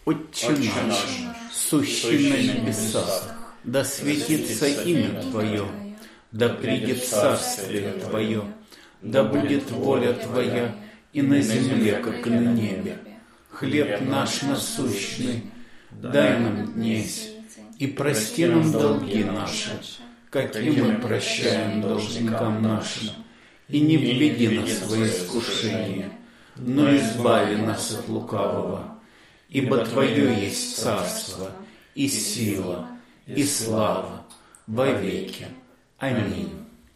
Отче наш, сущий на небесах, да светится имя Твое, да придет царствие Твое, да будет воля Твоя и на земле, как и на небе. Хлеб наш насущный дай нам днесь, и прости нам долги наши, как и мы прощаем должникам нашим. И не введи нас во искушение, но избави нас от лукавого. Ибо Твое есть царство, и сила, и слава во веки. Аминь.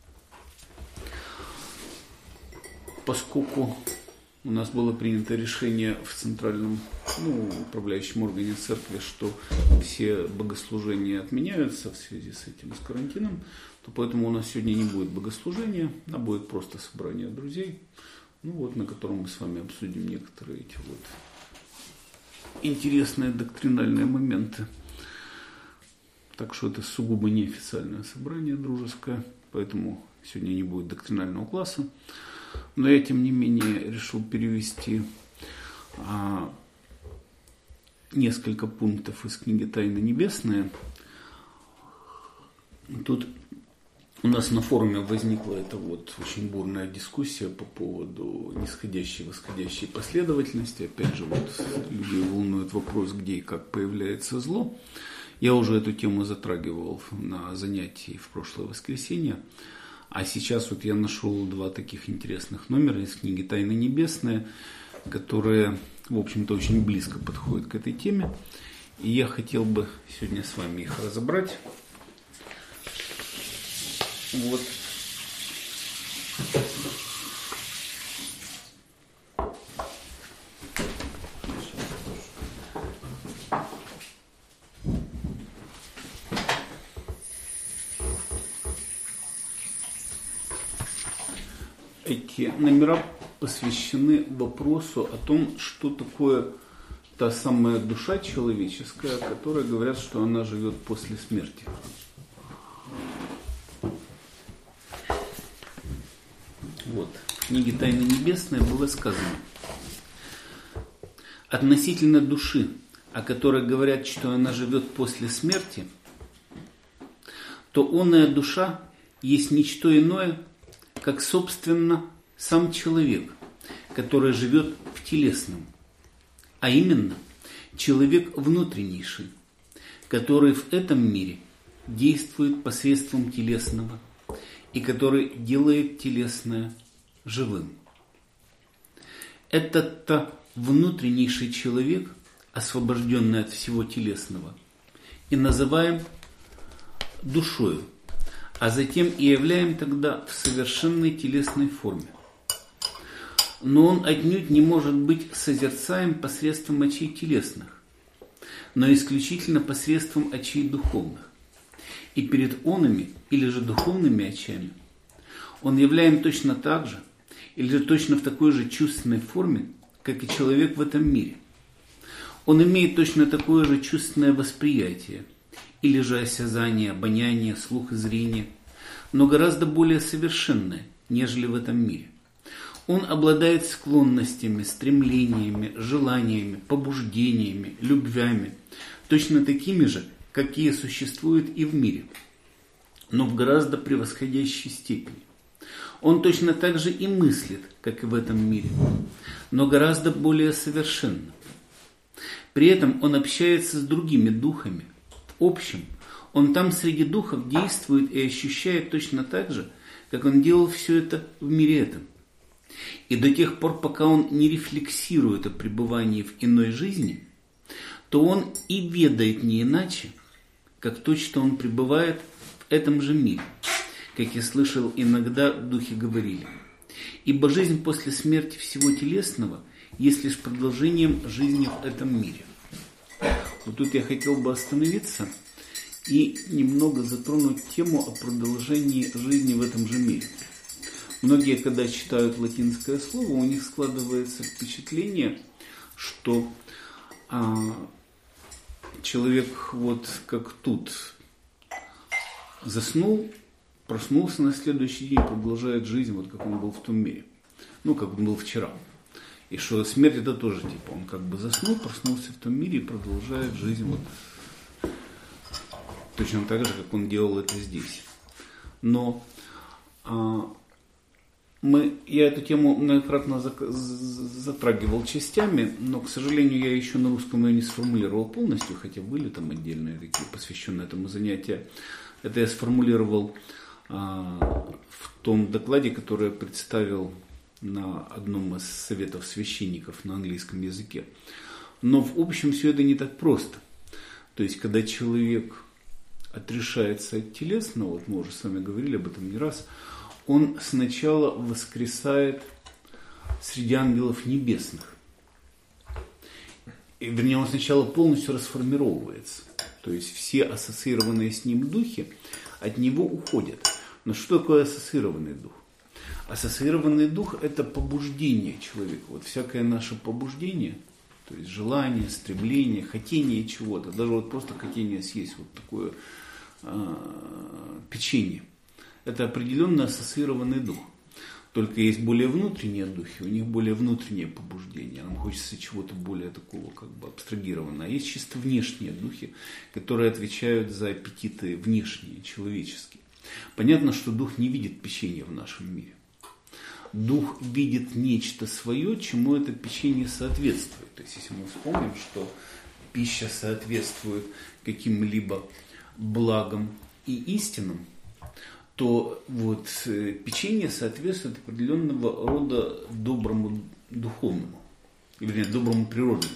Поскольку у нас было принято решение в центральном управляющем органе церкви, что все богослужения отменяются в связи с этим, с карантином, то поэтому у нас сегодня не будет богослужения, а будет просто собрание друзей, на котором мы с вами обсудим некоторые эти интересные доктринальные моменты. Так что это сугубо неофициальное собрание дружеское, поэтому сегодня не будет доктринального класса. Но я, тем не менее, решил перевести несколько пунктов из книги «Тайны небесные». Тут у нас на форуме возникла эта очень бурная дискуссия по поводу нисходящей и восходящей последовательности. Опять же, людей волнует вопрос, где и как появляется зло. Я уже эту тему затрагивал на занятии в прошлое воскресенье. А сейчас я нашел два таких интересных номера из книги «Тайны небесные», которые, в общем-то, очень близко подходят к этой теме. И я хотел бы сегодня с вами их разобрать. Эти номера посвящены вопросу о том, что такое та самая душа человеческая, которая говорят, что она живет после смерти. В книге «Тайны небесные» было сказано: относительно души, о которой говорят, что она живет после смерти, то оная душа есть ничто иное, как, собственно, сам человек, который живет в телесном, а именно человек внутреннейший, который в этом мире действует посредством телесного и который делает телесное живым. Этот-то внутреннейший человек, освобожденный от всего телесного, и называем душою, а затем и являем тогда в совершенной телесной форме. Но он отнюдь не может быть созерцаем посредством очей телесных, но исключительно посредством очей духовных. И перед онами, или же духовными очами, он являем точно так же, или же точно в такой же чувственной форме, как и человек в этом мире. Он имеет точно такое же чувственное восприятие, или же осязание, обоняние, слух и зрение, но гораздо более совершенное, нежели в этом мире. Он обладает склонностями, стремлениями, желаниями, побуждениями, любвями, точно такими же, какие существуют и в мире, но в гораздо превосходящей степени. Он точно так же и мыслит, как и в этом мире, но гораздо более совершенно. При этом он общается с другими духами. В общем, он там среди духов действует и ощущает точно так же, как он делал все это в мире этом. И до тех пор, пока он не рефлексирует о пребывании в иной жизни, то он и ведает не иначе, как то, что он пребывает в этом же мире. Как я слышал, иногда духи говорили: ибо жизнь после смерти всего телесного есть лишь продолжением жизни в этом мире. Тут я хотел бы остановиться и немного затронуть тему о продолжении жизни в этом же мире. Многие, когда читают латинское слово, у них складывается впечатление, что человек как тут заснул, проснулся на следующий день, продолжает жизнь, как он был в том мире, как он был вчера. И что смерть это тоже типа, он как бы заснул, проснулся в том мире и продолжает жизнь вот точно так же, как он делал это здесь. Но я эту тему многократно затрагивал частями, но, к сожалению, я еще на русском ее не сформулировал полностью, хотя были там отдельные такие, посвященные этому занятия. Это я сформулировал в том докладе, который я представил на одном из советов священников на английском языке. Но в общем все это не так просто. То есть, когда человек отрешается от телесного, вот мы уже с вами говорили об этом не раз, он сначала воскресает среди ангелов небесных. И, вернее, он сначала полностью расформировывается. То есть все ассоциированные с ним духи от него уходят. Но что такое ассоциированный дух? Ассоциированный дух – это побуждение человека. Вот всякое наше побуждение, то есть желание, стремление, хотение чего-то, даже вот просто хотение съесть вот такое печенье. Это определенно ассоциированный дух. Только есть более внутренние духи, у них более внутреннее побуждение. Нам хочется чего-то более такого как бы абстрагированного. А есть чисто внешние духи, которые отвечают за аппетиты внешние, человеческие. Понятно, что дух не видит печенья в нашем мире. Дух видит нечто свое, чему это печенье соответствует. То есть, если мы вспомним, что пища соответствует каким-либо благам и истинам, то вот печенье соответствует определенного рода доброму духовному, вернее, доброму природному.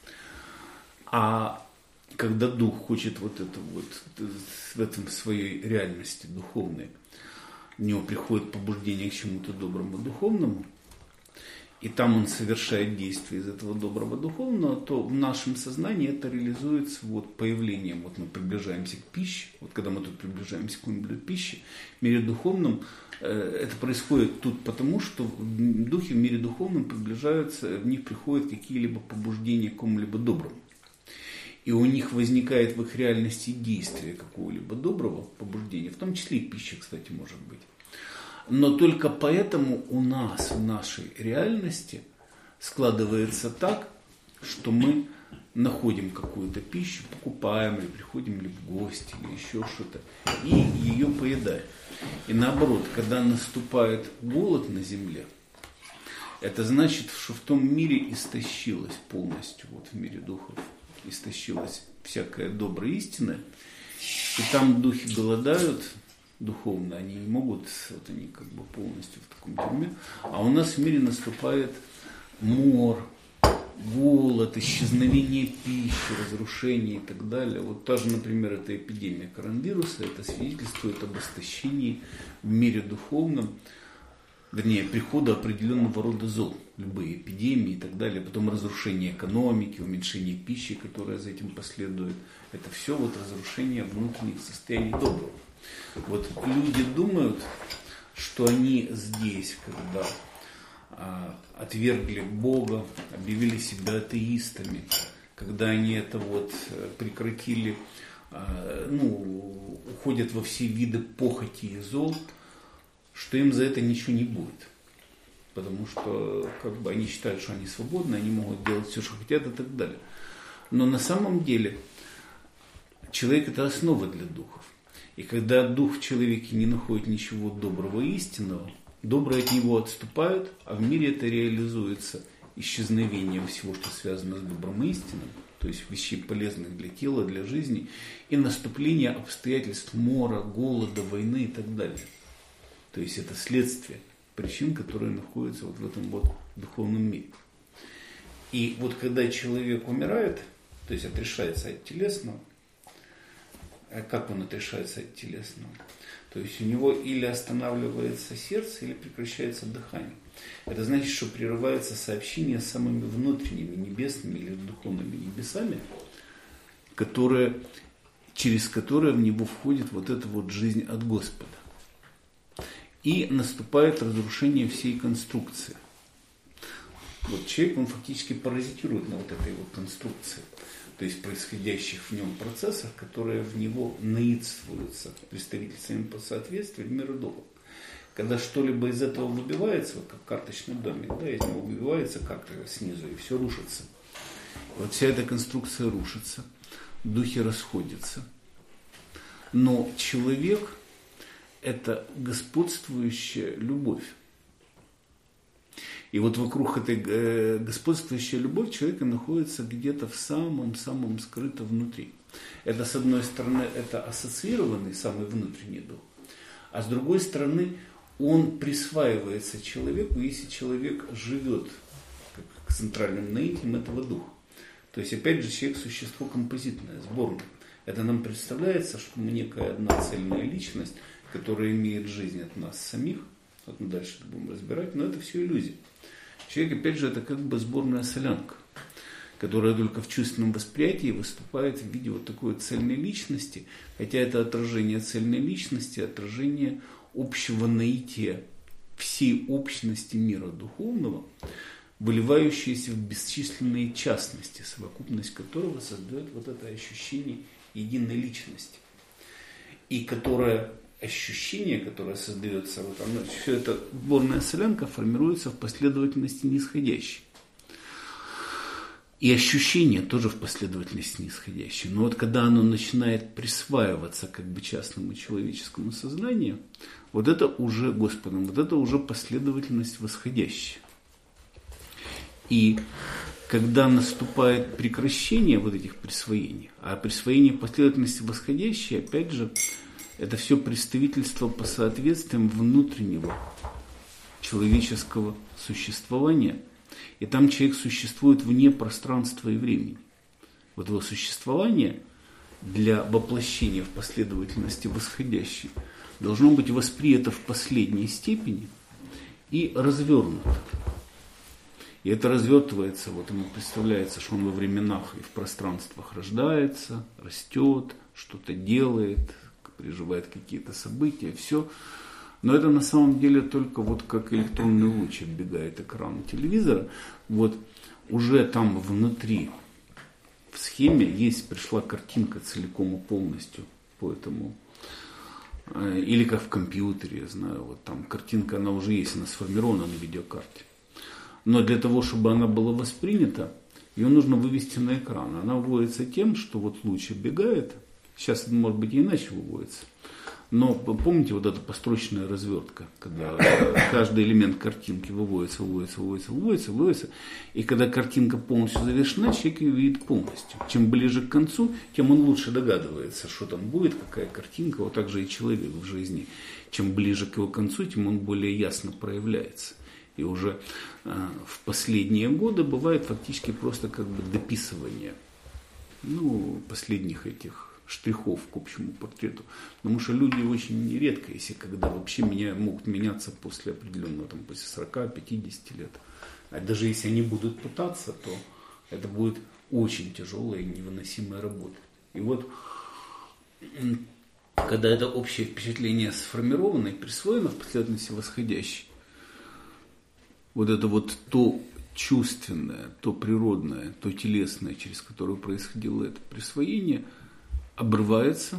А когда дух хочет вот это вот в этом своей реальности духовной, у него приходит побуждение к чему-то доброму духовному, и там он совершает действие из этого доброго духовного, то в нашем сознании это реализуется вот появлением. Вот мы приближаемся к пище, вот когда мы тут приближаемся к какой-нибудь пище, в мире духовном это происходит тут потому, что духи в мире духовном приближаются, в них приходят какие-либо побуждения к кому-либо доброму. И у них возникает в их реальности действие какого-либо доброго побуждения, в том числе и пища, кстати, может быть. Но только поэтому у нас, в нашей реальности, складывается так, что мы находим какую-то пищу, покупаем или приходим ли в гости, или еще что-то, и ее поедаем. И наоборот, когда наступает голод на земле, это значит, что в том мире истощилось полностью, вот в мире духов, истощилась всякая добрая истина, и там духи голодают духовно, они не могут, вот они как бы полностью в таком дерьме, а у нас в мире наступает мор, голод, исчезновение пищи, разрушение и так далее. Вот та же, например, эта эпидемия коронавируса, это свидетельствует об истощении в мире духовном, вернее, прихода определенного рода зол, любые эпидемии и так далее, потом разрушение экономики, уменьшение пищи, которое за этим последует. Это все вот разрушение внутренних состояний доброго. Вот люди думают, что они здесь, когда отвергли Бога, объявили себя атеистами, когда они это вот прекратили, уходят во все виды похоти и зол, что им за это ничего не будет. Потому что как бы они считают, что они свободны, они могут делать все, что хотят и так далее. Но на самом деле человек – это основа для духов. И когда дух в человеке не находит ничего доброго и истинного, доброе от него отступают, а в мире это реализуется исчезновением всего, что связано с добрым и истинным, то есть вещей полезных для тела, для жизни, и наступление обстоятельств мора, голода, войны и так далее. То есть это следствие причин, которые находятся вот в этом вот духовном мире. И вот когда человек умирает, то есть отрешается от телесного, как он отрешается от телесного? То есть у него или останавливается сердце, или прекращается дыхание. Это значит, что прерывается сообщение с самыми внутренними небесными или духовными небесами, через которые в него входит вот эта вот жизнь от Господа. И наступает разрушение всей конструкции. Вот человек, он фактически паразитирует на вот этой вот конструкции. То есть происходящих в нем процессах, которые в него наидствуются представительствами по соответствию в миру духов. когда что-либо из этого выбивается, вот как карточный домик, да, из него выбивается как-то снизу, и все рушится. Вот вся эта конструкция рушится, духи расходятся. Но человек – это господствующая любовь. И вот вокруг этой господствующей любовь человека находится где-то в самом-самом скрытом внутри. Это, с одной стороны, это ассоциированный самый внутренний дух, а с другой стороны, он присваивается человеку, если человек живет как центральным наитием этого духа. То есть, опять же, человек – существо композитное, сборное. Это нам представляется, что мы некая одна цельная личность, которая имеет жизнь от нас самих. Вот мы дальше это будем разбирать, но это все иллюзия. Человек, опять же, это как бы сборная солянка, которая только в чувственном восприятии выступает в виде вот такой цельной личности, хотя это отражение цельной личности, отражение общего наития всей общности мира духовного, выливающееся в бесчисленные частности, совокупность которого создает вот это ощущение единой личности. И которое ощущение, которое создается, вот оно, все это сборная солянка формируется в последовательности нисходящей. И ощущение тоже в последовательности нисходящей. Но вот когда оно начинает присваиваться как бы частному человеческому сознанию, вот это уже Господом, вот это уже последовательность восходящая. И когда наступает прекращение вот этих присвоений, а присвоение последовательности восходящей, опять же, это все представительство по соответствиям внутреннего человеческого существования. И там человек существует вне пространства и времени. Вот его существование для воплощения в последовательности восходящей должно быть воспринято в последней степени и развернуто. И это развертывается, вот ему представляется, что он во временах и в пространствах рождается, растет, что-то делает, переживает какие-то события, все. Но это на самом деле только вот как электронный луч оббегает экран телевизора. Вот уже там внутри в схеме пришла картинка целиком и полностью по этому. Или как в компьютере, я знаю, вот там картинка, она уже есть, она сформирована на видеокарте. Но для того, чтобы она была воспринята, ее нужно вывести на экран. Она выводится тем, что вот луч оббегает. Сейчас это может быть и иначе выводится. Но помните вот эта построчная развертка, когда каждый элемент картинки выводится. И когда картинка полностью завершена, человек ее видит полностью. Чем ближе к концу, тем он лучше догадывается, что там будет, какая картинка. Вот так же и человек в жизни. Чем ближе к его концу, тем он более ясно проявляется. И уже в последние годы бывает фактически просто как бы дописывание последних этих штрихов к общему портрету. Потому что люди очень редко, если когда вообще могут меняться после определенного, после 40-50 лет. А даже если они будут пытаться, то это будет очень тяжелая и невыносимая работа. И вот, когда это общее впечатление сформировано и присвоено в последовательности восходящей, вот это вот то чувственное, то природное, то телесное, через которое происходило это присвоение, обрывается,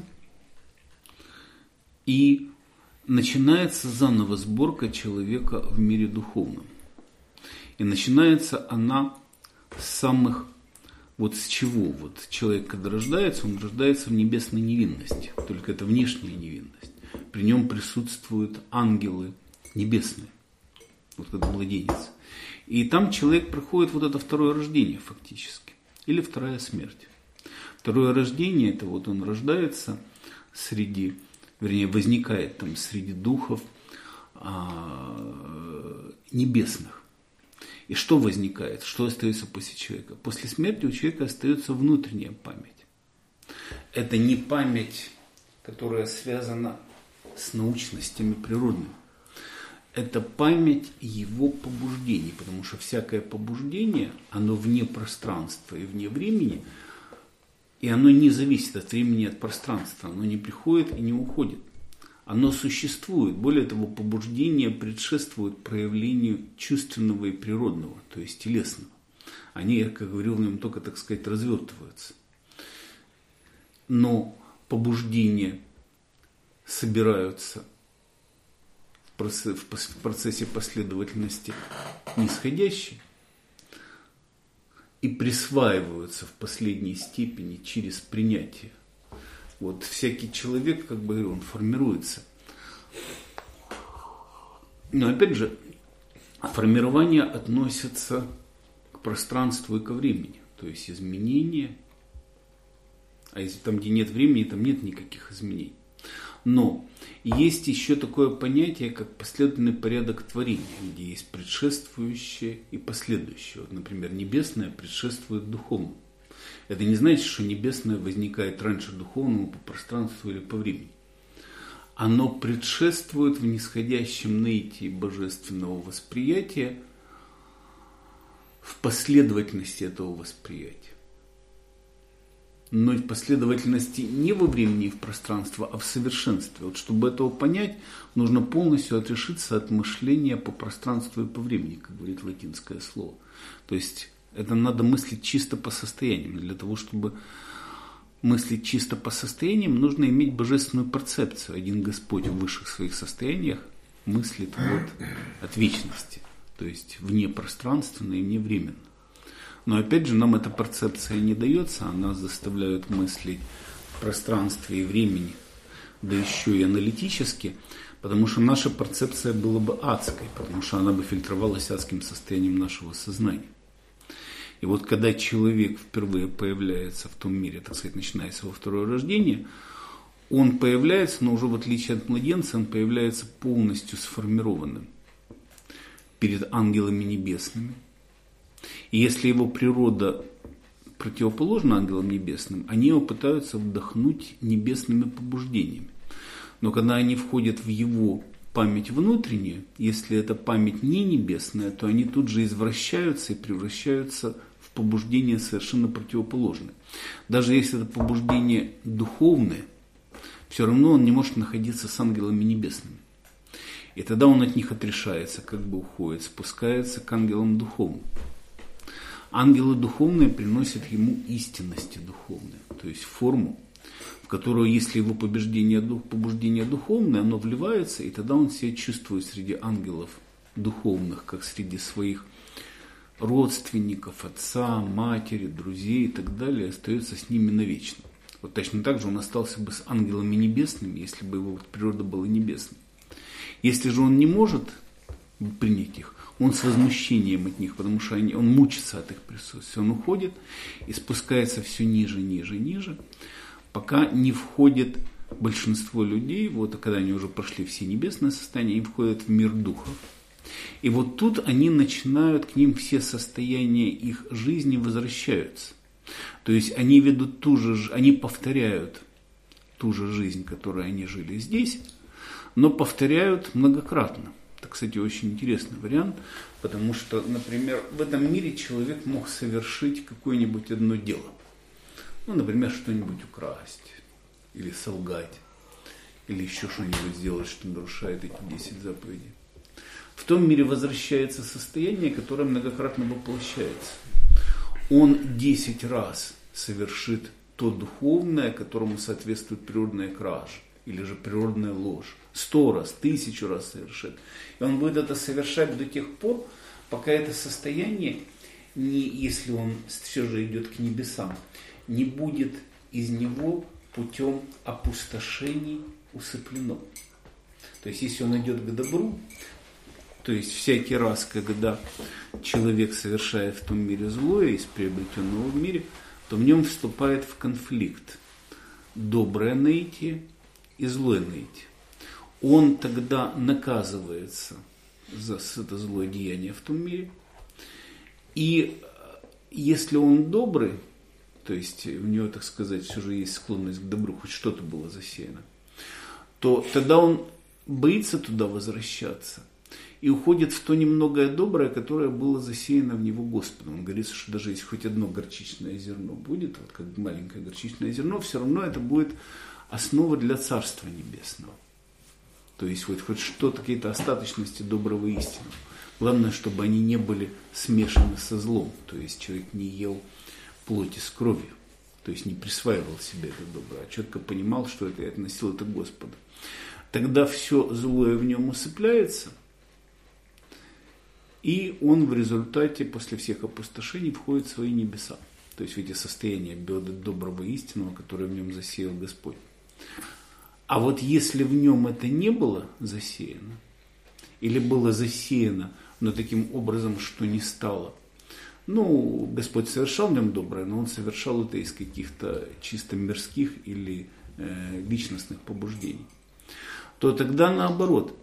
и начинается заново сборка человека в мире духовном. И начинается она с самых, с чего? Вот человек, когда рождается, он рождается в небесной невинности, только это внешняя невинность. При нем присутствуют ангелы небесные, вот как младенец. И там человек проходит вот это второе рождение фактически, или вторая смерть. Второе рождение, это вот он рождается возникает там среди духов небесных. И что возникает? Что остается после человека? После смерти у человека остается внутренняя память. Это не память, которая связана с научностями природными. Это память его побуждений, потому что всякое побуждение, оно вне пространства и вне времени, и оно не зависит от времени и от пространства, оно не приходит и не уходит. Оно существует. Более того, побуждение предшествует проявлению чувственного и природного, то есть телесного. Они, я как говорил, в нем только, так сказать, развертываются. Но побуждения собираются в процессе последовательности нисходящей и присваиваются в последней степени через принятие. Вот всякий человек, как бы он формируется. Но опять же, формирование относится к пространству и ко времени. То есть изменения. А если там, где нет времени, там нет никаких изменений. Но есть еще такое понятие, как последовательный порядок творения, где есть предшествующее и последующее. Вот, например, небесное предшествует духовному. Это не значит, что небесное возникает раньше духовному по пространству или по времени. Оно предшествует в нисходящем наитии божественного восприятия в последовательности этого восприятия. Но в последовательности не во времени и в пространстве, а в совершенстве. Вот чтобы этого понять, нужно полностью отрешиться от мышления по пространству и по времени, как говорит латинское слово. То есть это надо мыслить чисто по состояниям. Для того, чтобы мыслить чисто по состояниям, нужно иметь божественную перцепцию. Один Господь в высших своих состояниях мыслит вот от вечности, то есть вне пространственно и вне временно. Но опять же, нам эта перцепция не дается, она заставляет мыслить в пространстве и времени, да еще и аналитически, потому что наша перцепция была бы адской, потому что она бы фильтровалась адским состоянием нашего сознания. И вот когда человек впервые появляется в том мире, так сказать, начинается его второе рождение, он появляется, но уже в отличие от младенца, он появляется полностью сформированным перед ангелами небесными. И если его природа противоположна ангелам небесным, они его пытаются вдохнуть небесными побуждениями. Но когда они входят в его память внутреннюю, если эта память не небесная, то они тут же извращаются и превращаются в побуждения совершенно противоположные. Даже если это побуждение духовное, все равно он не может находиться с ангелами небесными. И тогда он от них отрешается, как бы уходит, спускается к ангелам духовным. Ангелы духовные приносят ему истинности духовные, то есть форму, в которую, если его побуждение духовное, оно вливается, и тогда он себя чувствует среди ангелов духовных, как среди своих родственников, отца, матери, друзей и так далее, остается с ними навечно. Вот точно так же он остался бы с ангелами небесными, если бы его природа была небесной. Если же он не может принять их, он с возмущением от них, потому что он мучится от их присутствия. Он уходит и спускается все ниже, ниже, ниже, пока не входит большинство людей, вот, когда они уже прошли все небесные состояния, они входят в мир духов. И вот тут они начинают, к ним все состояния их жизни возвращаются. То есть они ведут они повторяют ту же жизнь, которую они жили здесь, но повторяют многократно. Это, кстати, очень интересный вариант, потому что, например, в этом мире человек мог совершить какое-нибудь одно дело. Ну, например, что-нибудь украсть, или солгать, или еще что-нибудь сделать, что нарушает эти 10 заповедей. В том мире возвращается состояние, которое многократно воплощается. Он 10 раз совершит то духовное, которому соответствует природная кража, или же природная ложь. 100 раз, 1000 раз совершит. И он будет это совершать до тех пор, пока это состояние, если он все же идет к небесам, не будет из него путем опустошений усыплено. То есть, если он идет к добру, то есть, всякий раз, когда человек совершает в том мире злое из приобретенного в мире, то в нем вступает в конфликт доброе наитие и злое наитие. Он тогда наказывается за это злое деяние в том мире. И если он добрый, то есть у него, так сказать, все же есть склонность к добру, хоть что-то было засеяно, то тогда он боится туда возвращаться и уходит в то немногое доброе, которое было засеяно в него Господом. Он говорит, что даже если хоть одно горчичное зерно будет, вот как маленькое горчичное зерно, все равно это будет основа для Царства Небесного. То есть хоть что-то, какие-то остаточности доброго истинного. Главное, чтобы они не были смешаны со злом. То есть человек не ел плоти с кровью. То есть не присваивал себе это доброе, а четко понимал, что это и относил это к Господу. тогда все злое в нем усыпляется, и он в результате после всех опустошений входит в свои небеса. То есть в эти состояния доброго и истинного, которые в нем засеял Господь. А вот если в нем это не было засеяно, или было засеяно, но таким образом, что не стало, Господь совершал в нем доброе, но он совершал это из каких-то чисто мирских или личностных побуждений, то тогда наоборот,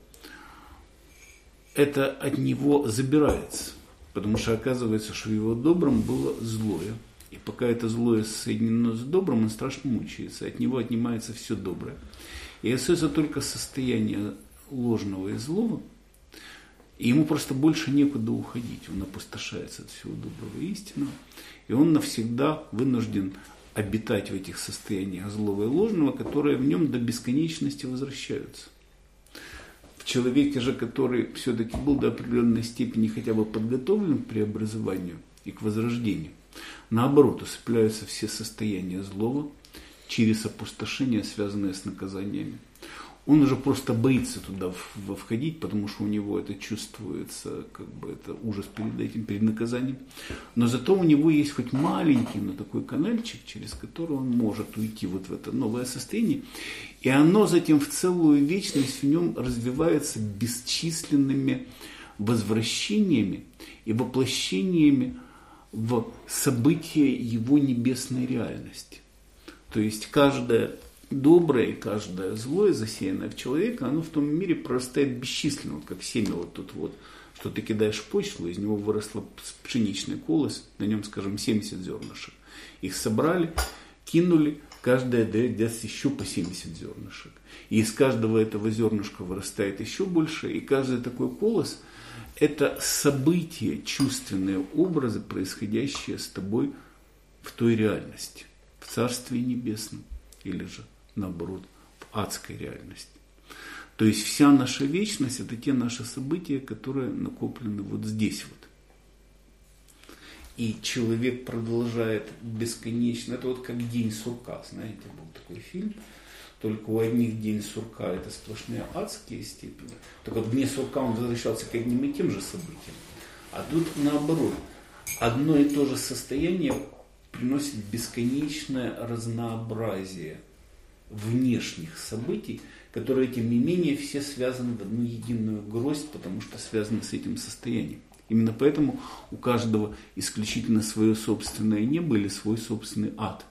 это от него забирается, потому что оказывается, что в его добром было злое. И пока это злое соединено с добрым, он страшно мучается, от него отнимается все доброе. И остается только состояние ложного и злого, и ему просто больше некуда уходить. Он опустошается от всего доброго и истинного, и он навсегда вынужден обитать в этих состояниях злого и ложного, которые в нем до бесконечности возвращаются. В человеке же, который все-таки был до определенной степени хотя бы подготовлен к преобразованию и к возрождению, наоборот, усыпляются все состояния злого через опустошение, связанное с наказаниями. Он уже просто боится туда входить, потому что у него это чувствуется, это ужас перед этим, перед наказанием. Но зато у него есть хоть маленький, но такой канальчик, через который он может уйти вот в это новое состояние. И оно затем в целую вечность в нем развивается бесчисленными возвращениями и воплощениями в события его небесной реальности. То есть каждое доброе и каждое злое, засеянное в человека, оно в том мире прорастает бесчисленно, как семя вот тут вот, что ты кидаешь в почву, из него выросло пшеничный колос, на нем, скажем, 70 зернышек. Их собрали, кинули, каждое даст еще по 70 зернышек. И из каждого этого зернышка вырастает еще больше, и каждый такой колос – это события, чувственные образы, происходящие с тобой в той реальности, в Царстве Небесном, или же наоборот, в адской реальности. То есть вся наша вечность – это те наши события, которые накоплены вот здесь вот. И человек продолжает бесконечно. Это вот как день сурка, знаете, был такой фильм. Только у одних день сурка – это сплошные адские степени. Только в дне сурка он возвращался к одним и тем же событиям. А тут наоборот. Одно и то же состояние приносит бесконечное разнообразие внешних событий, которые, тем не менее, все связаны в одну единую гроздь, потому что связаны с этим состоянием. Именно поэтому у каждого исключительно свое собственное небо или свой собственный ад.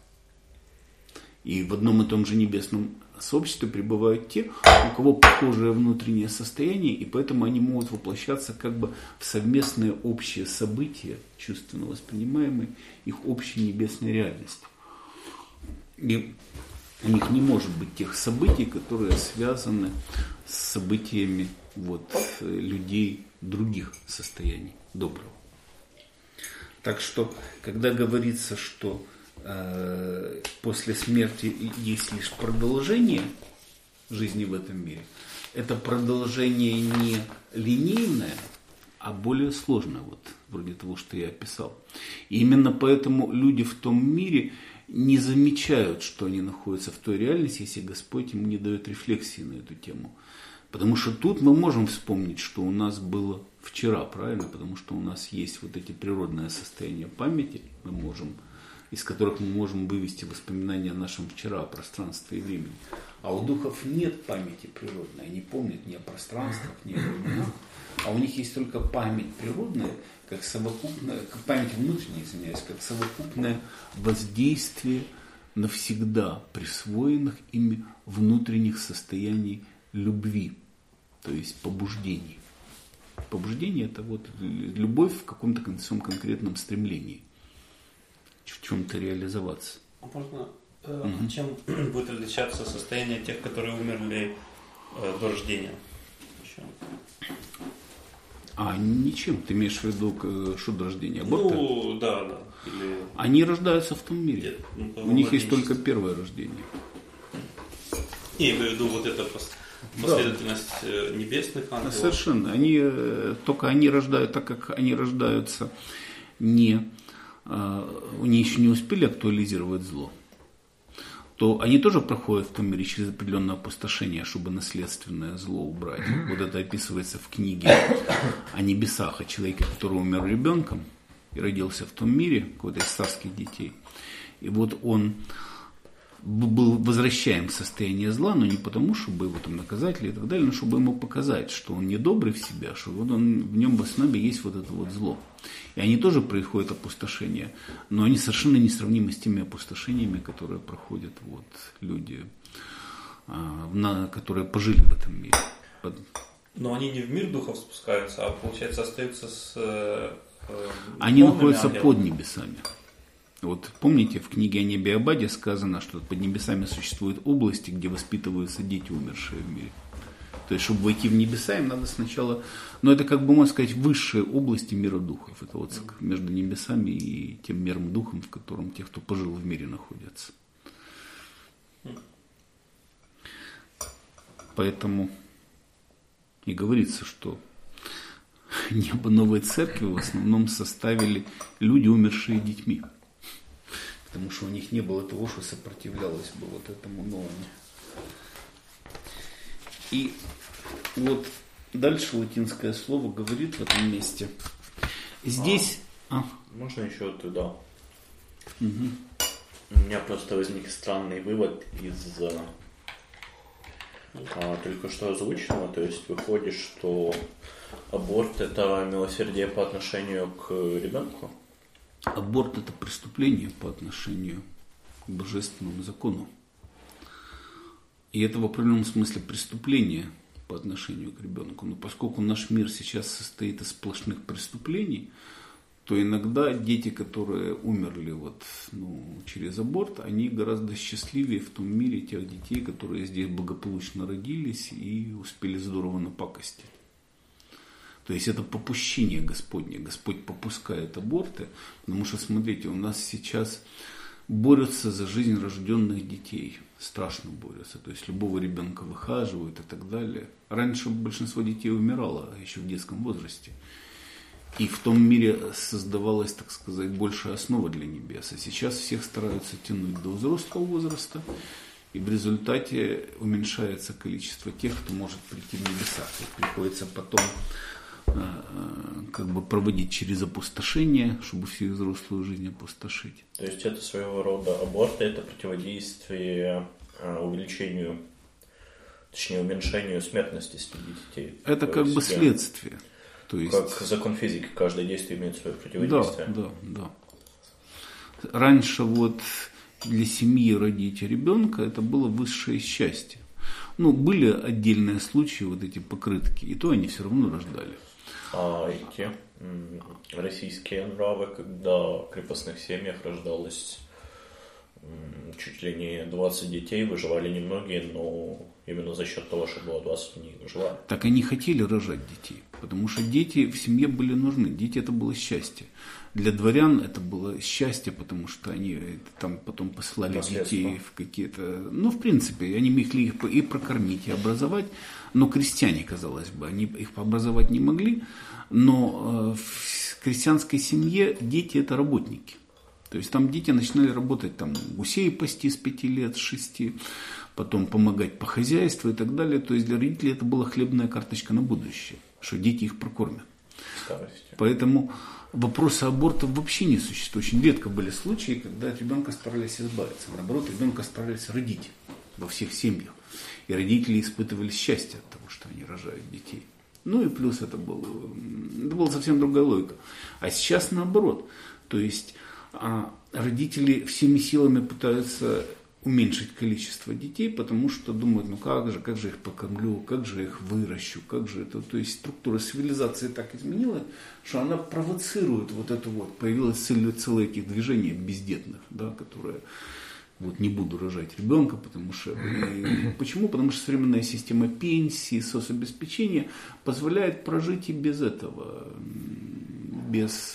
И в одном и том же небесном сообществе пребывают те, у кого похожее внутреннее состояние, и поэтому они могут воплощаться как бы в совместные общие события, чувственно воспринимаемые их общей небесной реальностью. И у них не может быть тех событий, которые связаны с событиями людей других состояний доброго. Так что, когда говорится, что после смерти есть лишь продолжение жизни в этом мире, это продолжение не линейное, а более сложное, вроде того, что я описал. И именно поэтому люди в том мире не замечают, что они находятся в той реальности, если Господь им не дает рефлексии на эту тему. Потому что тут мы можем вспомнить, что у нас было вчера, правильно? Потому что у нас есть вот эти природные состояния памяти, из которых мы можем вывести воспоминания о нашем вчера, о пространстве и времени. А у духов нет памяти природной, они помнят ни о пространствах, ни о временах, а у них есть только память природная, как совокупная, память внутренняя, как совокупное воздействие навсегда присвоенных ими внутренних состояний любви, то есть побуждений. Побуждение – это любовь в каком-то своем конкретном стремлении, в чем-то реализоваться. Можно, чем будет отличаться состояние тех, которые умерли до рождения? Ничем. Ты имеешь в виду, что до рождения? Аборты? Да. Или... Они рождаются в том мире. У них есть только первое рождение. Я имею в виду эта последовательность небесных ангелов. Совершенно. Они рождают, так как они рождаются они еще не успели актуализировать зло, то они тоже проходят в том мире через определенное опустошение, чтобы наследственное зло убрать. Вот это описывается в книге о небесах, о человеке, который умер ребенком и родился в том мире, какой-то из царских детей. И вот он был возвращаем в состояние зла, но не потому, чтобы его там наказать или так далее, но чтобы ему показать, что он не добрый в себя, что вот он, в нем в основе есть вот это вот зло. И они тоже происходят опустошения, но они совершенно несравнимы с теми опустошениями, которые проходят вот люди, которые пожили в этом мире. Но они не в мир духов спускаются, а получается остаются с... Они находятся под небесами. Вот помните, в книге о небе и Абаде сказано, что под небесами существуют области, где воспитываются дети, умершие в мире. То есть, чтобы войти в небеса, им надо сначала... Но это, как бы, можно сказать, высшие области мира духов. Это вот между небесами и тем миром духом, в котором те, кто пожил в мире, находятся. Поэтому и говорится, что небо новой церкви в основном составили люди, умершие детьми. Потому что у них не было того, что сопротивлялось бы вот этому новому. И вот дальше латинское слово говорит в этом месте. Здесь... Можно еще туда? Угу. У меня просто возник странный вывод из только что озвученного. То есть выходит, что аборт — это милосердие по отношению к ребенку? Аборт – это преступление по отношению к божественному закону. И это в определенном смысле преступление по отношению к ребенку. Но поскольку наш мир сейчас состоит из сплошных преступлений, то иногда дети, которые умерли через аборт, они гораздо счастливее в том мире тех детей, которые здесь благополучно родились и успели здорово напакостить. То есть это попущение Господне. Господь попускает аборты, потому что, смотрите, у нас сейчас борются за жизнь рожденных детей. Страшно борются. То есть любого ребенка выхаживают и так далее. Раньше большинство детей умирало еще в детском возрасте. И в том мире создавалась, так сказать, большая основа для небес. А сейчас всех стараются тянуть до взрослого возраста. И в результате уменьшается количество тех, кто может прийти в небеса. То есть приходится потом проводить через опустошение, чтобы всю взрослую жизнь опустошить. То есть это своего рода аборт, это противодействие увеличению, точнее уменьшению смертности среди детей. Это как бы следствие. То есть... Как закон физики, каждое действие имеет свое противодействие. Да. Раньше для семьи родить ребенка это было высшее счастье. Были отдельные случаи, эти покрытки, и то они все равно рождали. А эти российские нравы, когда в крепостных семьях рождалось чуть ли не 20 детей, выживали немногие, но именно за счет того, что было 20, они выживали. Так они хотели рожать детей, потому что дети в семье были нужны. Дети — это было счастье. Для дворян это было счастье, потому что они там потом посылали детей в какие-то... в принципе, они могли их и прокормить, и образовать. Но крестьяне, казалось бы, они их образовать не могли. Но в крестьянской семье дети — это работники. То есть там дети начинали работать, гусей пасти с 5 лет, с 6, потом помогать по хозяйству и так далее. То есть для родителей это была хлебная карточка на будущее, что дети их прокормят. Поэтому вопроса аборта вообще не существует. Очень редко были случаи, когда от ребенка старались избавиться. Наоборот, ребенка старались родить во всех семьях. И родители испытывали счастье от того, что они рожают детей. И плюс это была совсем другая логика. А сейчас наоборот. То есть родители всеми силами пытаются уменьшить количество детей, потому что думают, как же их покормлю, как же их выращу, как же это. То есть структура цивилизации так изменилась, что она провоцирует появилось целое этих движений бездетных, которые не буду рожать ребенка, потому что... Почему? Потому что современная система пенсии, соцобеспечения позволяет прожить и без этого, без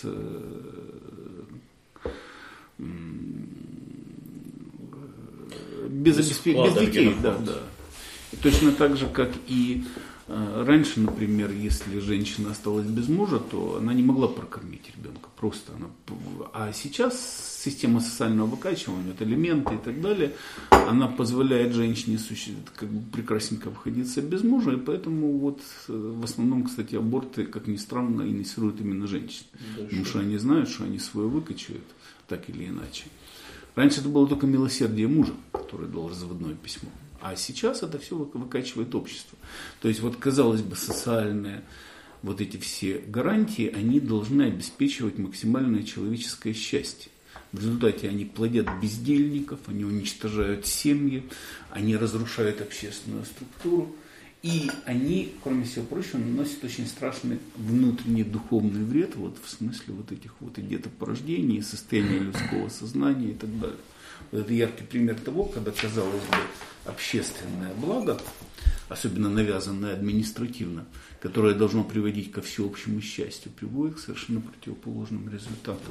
детей. Да. И точно так же, как и Раньше, например, если женщина осталась без мужа, то она не могла прокормить ребенка. Просто она... А сейчас система социального выкачивания, вот элементы и так далее, она позволяет женщине как бы прекрасненько обходиться без мужа, и поэтому вот в основном, кстати, аборты, как ни странно, инициируют именно женщин. Потому что они знают, что они свое выкачивают, так или иначе. Раньше это было только милосердие мужа, который дал разводное письмо. А сейчас это все выкачивает общество. То есть, вот, казалось бы, социальные вот эти все гарантии, они должны обеспечивать максимальное человеческое счастье. В результате они плодят бездельников, они уничтожают семьи, они разрушают общественную структуру. И они, кроме всего прочего, наносят очень страшный внутренний духовный вред, вот, в смысле вот этих вот и детопорождений, состояния людского сознания и так далее. Вот это яркий пример того, когда, казалось бы, общественное благо, особенно навязанное административно, которое должно приводить ко всеобщему счастью, приводит к совершенно противоположным результатам.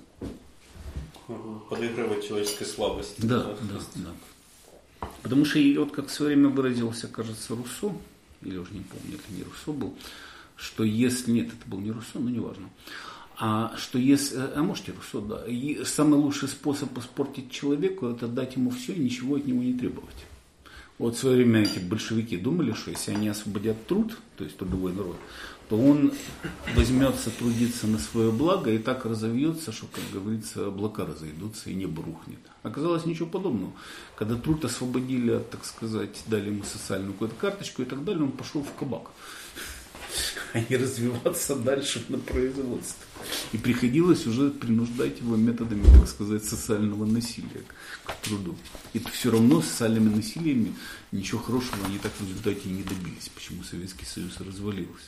Подыгрывать человеческой слабости. Да. Потому что, вот как в свое время выразился, кажется, Руссо, или уже не помню, это не Руссо был, что если... Нет, это был не Руссо, но неважно. Что если... может и Руссо, да. И самый лучший способ испортить человеку, это дать ему все и ничего от него не требовать. Вот в свое время эти большевики думали, что если они освободят труд, то есть трудовой народ, то он возьмется трудиться на свое благо и так разовьется, что, как говорится, облака разойдутся и небо рухнет. Оказалось, ничего подобного. Когда труд освободили, так сказать, дали ему социальную какую-то карточку и так далее, он пошел в кабак. А не развиваться дальше на производстве. И приходилось уже принуждать его методами, так сказать, социального насилия к труду. И все равно социальными насилиями ничего хорошего они так в результате и не добились. Почему Советский Союз развалился.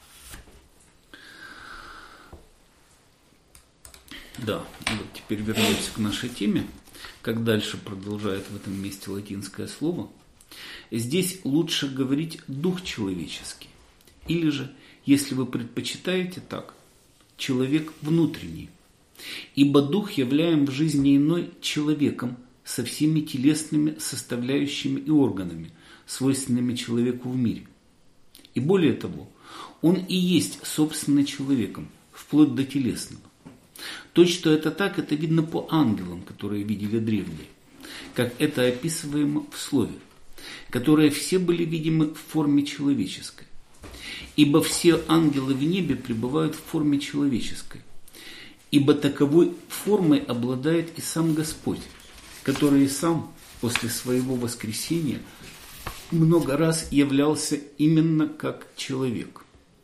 Да, вот теперь вернемся к нашей теме. Как дальше продолжает в этом месте латинское слово. Здесь лучше говорить дух человеческий. Или же, если вы предпочитаете так, человек внутренний. Ибо дух являем в жизни иной человеком со всеми телесными составляющими и органами, свойственными человеку в мире. И более того, он и есть собственно человеком, вплоть до телесного. То, что это так, это видно по ангелам, которые видели древние, как это описываемо в слове, которые все были видимы в форме человеческой. Ибо все ангелы в небе пребывают в форме человеческой. Ибо таковой формой обладает и сам Господь, который и сам после своего воскресения много раз являлся именно как человек.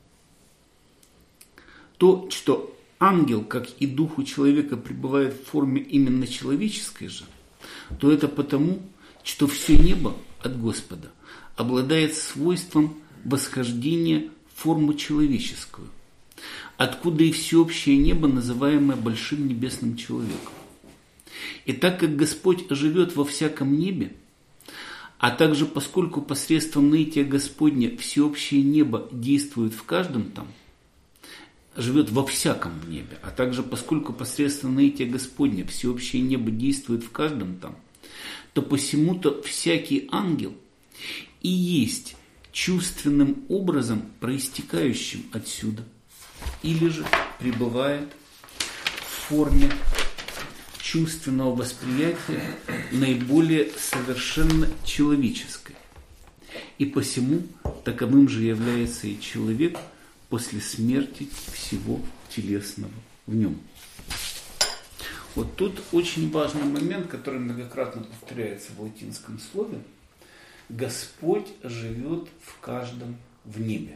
То, что ангел, как и дух у человека, пребывает в форме именно человеческой же, то это потому, что все небо от Господа обладает свойством восхождения в форму человеческую, откуда и всеобщее небо, называемое большим небесным человеком. И так как Господь живет во всяком небе, а также поскольку посредством наития Господня всеобщее небо действует в каждом там, живет во всяком небе, а также поскольку посредством наития Господня всеобщее небо действует в каждом там, то посему-то всякий ангел и есть чувственным образом проистекающим отсюда, или же пребывает в форме чувственного восприятия наиболее совершенно человеческой. И посему таковым же является и человек после смерти всего телесного в нем. Вот тут очень важный момент, который многократно повторяется в латинском слове. Господь живет в каждом в небе.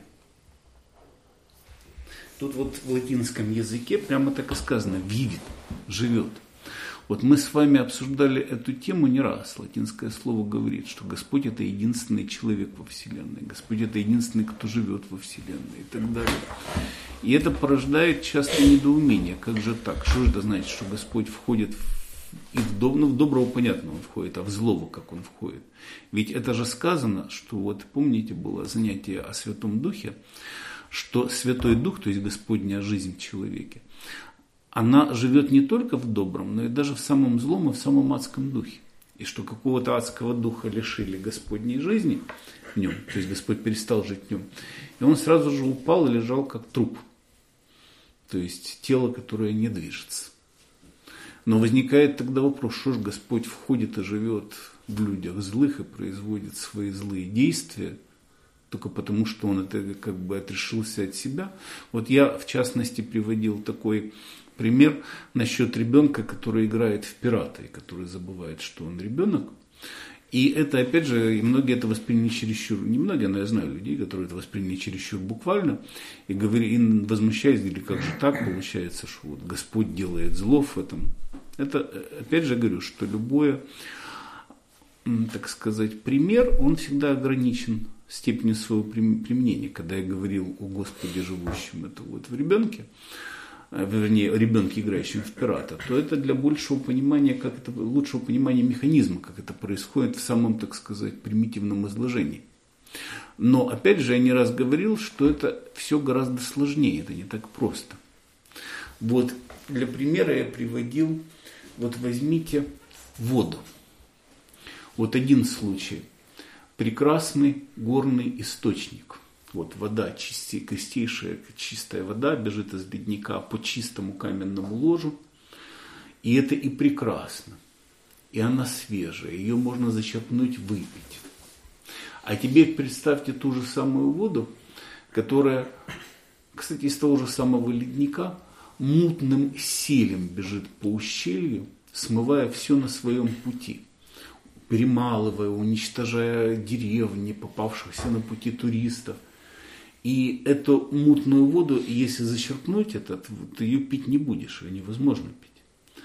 Тут вот в латинском языке прямо так и сказано «вивит», «живет». Вот мы с вами обсуждали эту тему не раз. Латинское слово говорит, что Господь – это единственный человек во Вселенной. Господь – это единственный, кто живет во Вселенной и так далее. И это порождает часто недоумение. Как же так? Что же это значит, что Господь входит в доброго, понятно, он входит, а в злого, как он входит? Ведь это же сказано, что вот помните, было занятие о Святом Духе, что Святой Дух, то есть Господня жизнь в человеке, она живет не только в добром, но и даже в самом злом и в самом адском духе. и что какого-то адского духа лишили Господней жизни в нем, то есть Господь перестал жить в нем, и он сразу же упал и лежал как труп, то есть тело, которое не движется. Но возникает тогда вопрос, что же Господь входит и живет в людях злых и производит свои злые действия, только потому, что он это как бы отрешился от себя. Вот я, в частности, приводил такой пример насчет ребенка, который играет в пирата, и который забывает, что он ребенок. И это, опять же, и многие это восприняли чересчур, не многие, но я знаю людей, которые это восприняли чересчур буквально, и возмущаясь, говорили, как же так получается, что вот Господь делает зло в этом. Это, опять же, говорю, что любое, так сказать, пример, он всегда ограничен степенью своего применения. Когда я говорил о Господе, живущем это вот в ребенке, вернее, ребенке, играющем в пирата, то это для большего понимания, как это, лучшего понимания механизма, как это происходит в самом, так сказать, примитивном изложении. Но, опять же, я не раз говорил, что это все гораздо сложнее, это не так просто. Вот для примера я приводил, вот возьмите воду. Вот один случай. Прекрасный горный источник. Вот вода, чистейшая, чистая вода бежит из ледника по чистому каменному ложу. И это и прекрасно. И она свежая. Ее можно зачерпнуть, выпить. А теперь представьте ту же самую воду, которая, кстати, из того же самого ледника, мутным селем бежит по ущелью, смывая все на своем пути. Перемалывая, уничтожая деревни, попавшихся на пути туристов. И эту мутную воду, если зачерпнуть, ты ее пить не будешь, ее невозможно пить.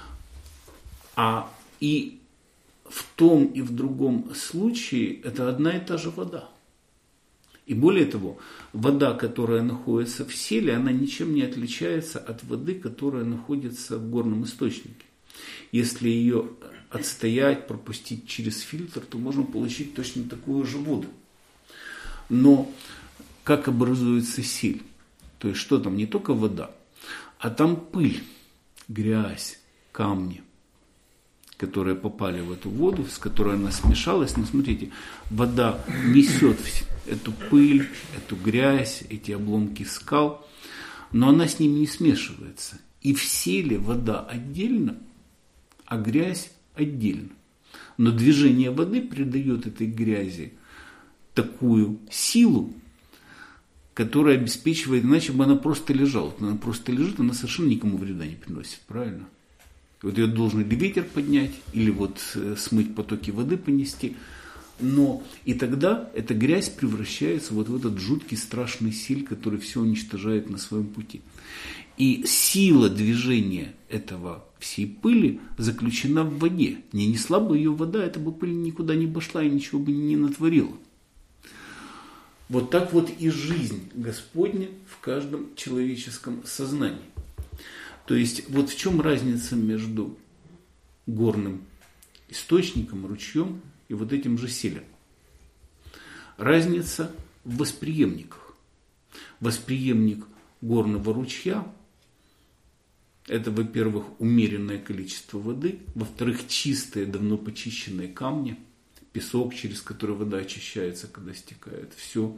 И в том и в другом случае это одна и та же вода. И более того, вода, которая находится в селе, она ничем не отличается от воды, которая находится в горном источнике. Если ее отстоять, пропустить через фильтр, то можно получить точно такую же воду. Но как образуется сель? То есть что там? Не только вода, а там пыль, грязь, камни, которые попали в эту воду, с которой она смешалась. Но смотрите, вода несет эту пыль, эту грязь, эти обломки скал, но она с ними не смешивается. И в селе вода отдельно, а грязь отдельно. Но движение воды придает этой грязи такую силу, которая обеспечивает, иначе бы она просто лежала. Она просто лежит, она совершенно никому вреда не приносит, правильно? Вот ее должен или ветер поднять, или вот смыть потоки воды, понести. Но и тогда эта грязь превращается вот в этот жуткий, страшный сель, который все уничтожает на своем пути. И сила движения этого всей пыли заключена в воде. Не несла бы ее вода, эта бы пыль никуда не пошла и ничего бы не натворила. Вот так вот и жизнь Господня в каждом человеческом сознании. То есть вот в чем разница между горным источником, ручьем и вот этим же селем? Разница в восприемниках. Восприемник горного ручья – это, во-первых, умеренное количество воды, во-вторых, чистые, давно почищенные камни, песок, через который вода очищается, когда стекает, все.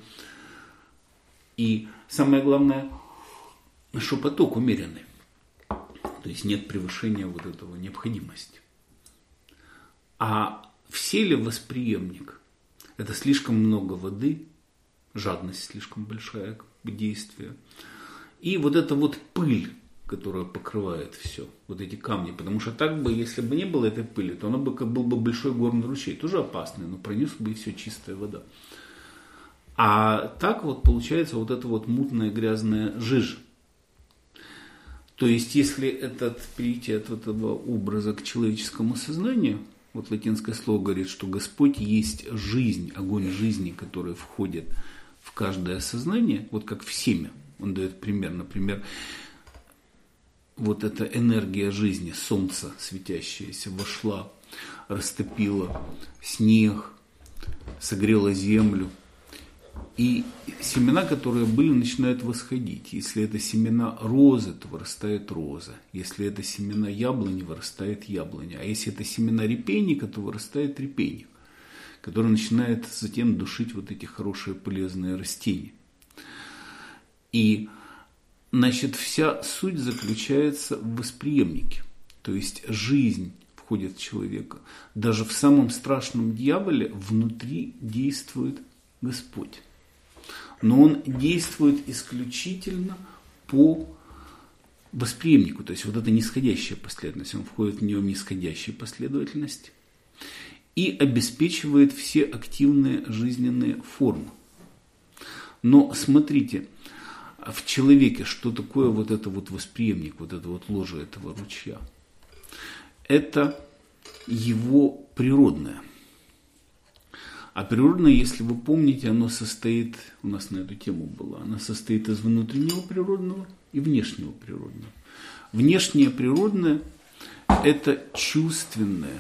И самое главное, что поток умеренный. То есть нет превышения вот этого необходимости. А в селе восприемник – это слишком много воды, жадность слишком большая как бы действие. И вот эта вот пыль, которая покрывает все, вот эти камни. Потому что так бы, если бы не было этой пыли, то оно бы как был бы большой горный ручей, тоже опасный, но пронес бы и все чистая вода. А так вот получается вот эта вот мутная грязная жижа. То есть, если перейти от этого образа к человеческому сознанию, вот латинское слово говорит, что Господь есть жизнь, огонь жизни, который входит в каждое сознание, вот как в семя. Он дает пример, например, вот эта энергия жизни, солнце светящееся, вошла, растопила снег, согрела землю. И семена, которые были, начинают восходить. Если это семена розы, то вырастает роза. Если это семена яблони, вырастает яблоня. А если это семена репейника, то вырастает репейник, который начинает затем душить вот эти хорошие полезные растения. И, значит, вся суть заключается в восприемнике. То есть жизнь входит в человека. Даже в самом страшном дьяволе внутри действует Господь. Но он действует исключительно по восприемнику. То есть вот это нисходящая последовательность. Он входит в нее в нисходящей последовательности и обеспечивает все активные жизненные формы. Но смотрите, в человеке что такое вот это вот восприемник, вот это вот ложе этого ручья? Это его природное. А природное, если вы помните, оно состоит, у нас на эту тему было, оно состоит из внутреннего природного и внешнего природного. Внешнее природное – это чувственное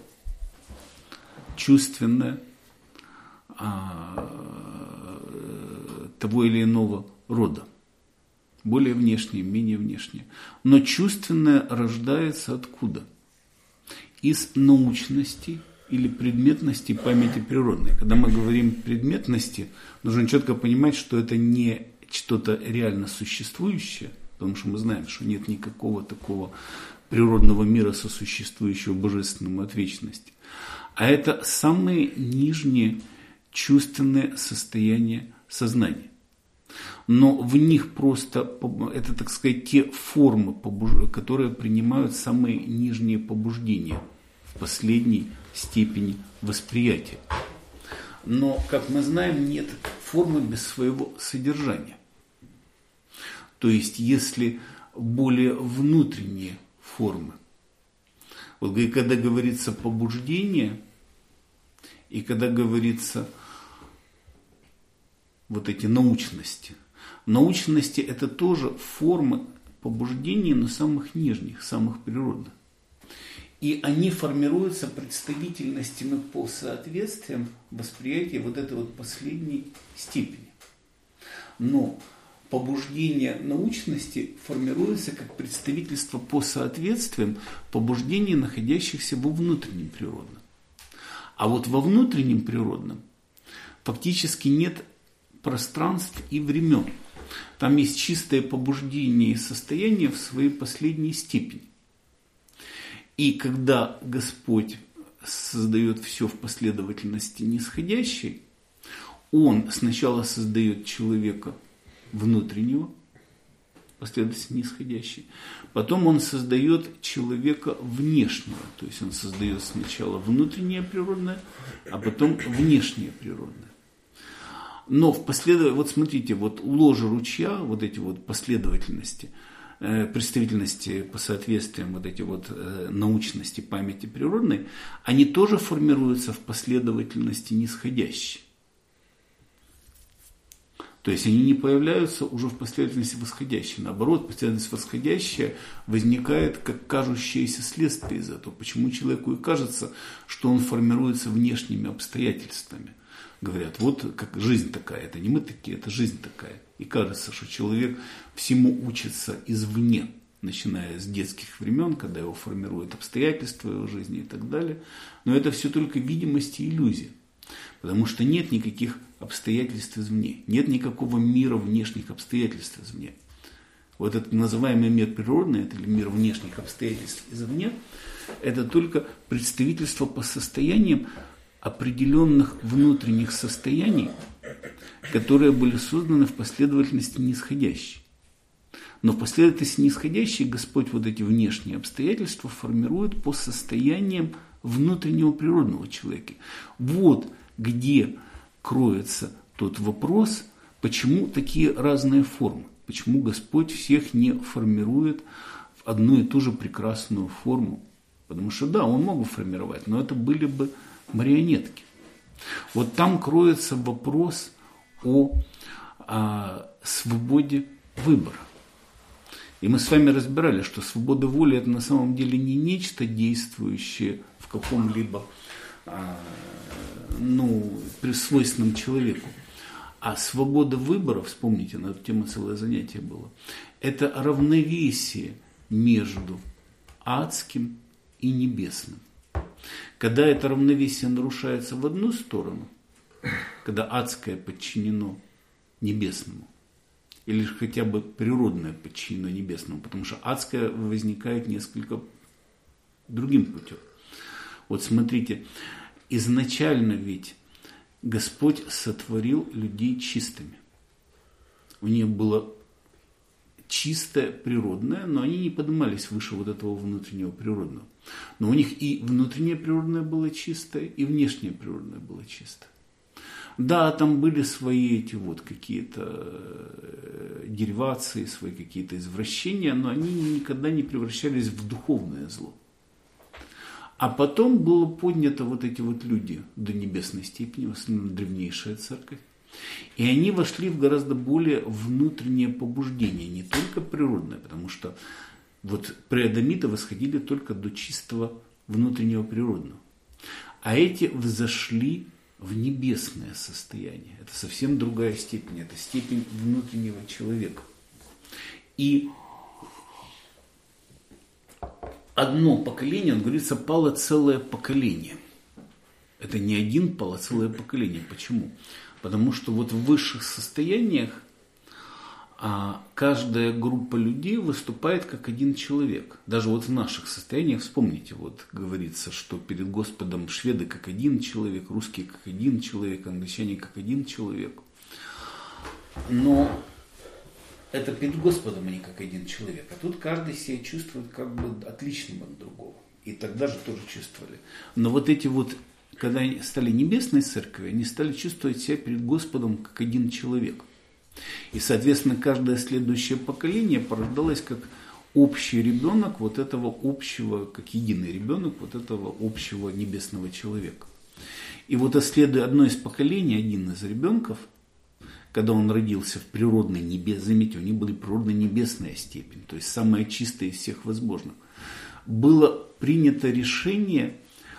того или иного рода. Более внешнее, менее внешнее. Но чувственное рождается откуда? Из научности или предметности памяти природной. Когда мы говорим предметности, нужно четко понимать, что это не что-то реально существующее, потому что мы знаем, что нет никакого такого природного мира, сосуществующего божественному от вечности. А это самые нижние чувственные состояния сознания. Но в них просто, это, так сказать, те формы, которые принимают самые нижние побуждения в последней степени восприятия. Но, как мы знаем, нет формы без своего содержания. То есть, если более внутренние формы, вот когда говорится побуждение, и когда говорится вот эти научности. Научности – это тоже формы побуждений, но самых нижних, самых природных. И они формируются представительностями по соответствиям восприятия вот этой вот последней степени. Но побуждение научности формируется как представительство по соответствиям побуждений, находящихся во внутреннем природном. А вот во внутреннем природном фактически нет пространств и времен. Там есть чистое побуждение и состояние в своей последней степени. И когда Господь создает все в последовательности нисходящей, Он сначала создает человека внутреннего, последовательности нисходящей, потом Он создает человека внешнего, то есть Он создает сначала внутреннее природное, а потом внешнее природное. Но вот смотрите, вот ложе ручья, вот эти вот последовательности, представительности по соответствиям, вот эти вот научности памяти природной, они тоже формируются в последовательности нисходящей. То есть они не появляются уже в последовательности восходящей. Наоборот, последовательность восходящая возникает как кажущееся следствие из этого. Почему человеку и кажется, что он формируется внешними обстоятельствами? Говорят, вот как жизнь такая, это не мы такие, это жизнь такая. И кажется, что человек всему учится извне, начиная с детских времен, когда его формируют обстоятельства его жизни и так далее. Но это все только видимость и иллюзия. Потому что нет никаких обстоятельств извне, нет никакого мира внешних обстоятельств извне. Вот этот называемый мир природный, это мир внешних обстоятельств извне, это только представительство по состояниям определенных внутренних состояний, которые были созданы в последовательности нисходящей. Но в последовательности нисходящей Господь вот эти внешние обстоятельства формирует по состояниям внутреннего природного человека. Вот где кроется тот вопрос, почему такие разные формы, почему Господь всех не формирует в одну и ту же прекрасную форму. Потому что да, Он мог бы формировать, но это были бы марионетки. Вот там кроется вопрос о свободе выбора. И мы с вами разбирали, что свобода воли – это на самом деле не нечто, действующее в каком-либо свойственном человеку, А свобода выбора, вспомните, на эту тему целое занятие было, это равновесие между адским и небесным. Когда это равновесие нарушается в одну сторону, когда адское подчинено небесному, или хотя бы природное подчинено небесному, потому что адское возникает несколько другим путем. Вот смотрите, изначально ведь Господь сотворил людей чистыми. У них было чистое природное, но они не поднимались выше вот этого внутреннего природного. Но у них и внутреннее природное было чистое, и внешнее природное было чистое. Да, там были свои эти вот какие-то деривации, свои какие-то извращения, но они никогда не превращались в духовное зло. А потом было поднято вот эти вот люди до небесной степени, в основном древнейшая церковь. И они вошли в гораздо более внутреннее побуждение, не только природное, потому что вот преадамиты восходили только до чистого внутреннего природного. А эти взошли в небесное состояние. Это совсем другая степень, это степень внутреннего человека. И одно поколение, он говорится, пало целое поколение. Это не один пало, целое поколение. Почему? Потому что вот в высших состояниях каждая группа людей выступает как один человек. Даже вот в наших состояниях, вспомните, вот говорится, что перед Господом шведы как один человек, русские как один человек, англичане как один человек. Но это перед Господом они как один человек. А тут каждый себя чувствует как бы отличным от другого. И тогда же тоже чувствовали. Но вот эти вот, когда они стали небесной церковью, они стали чувствовать себя перед Господом как один человек. И, соответственно, каждое следующее поколение порождалось как общий ребенок вот этого общего, как единый ребенок вот этого общего небесного человека. И вот исследуя одно из поколений, один из ребенков, когда он родился в природной небес, заметьте, у них была природная небесная степень, то есть самая чистая из всех возможных, было принято решение,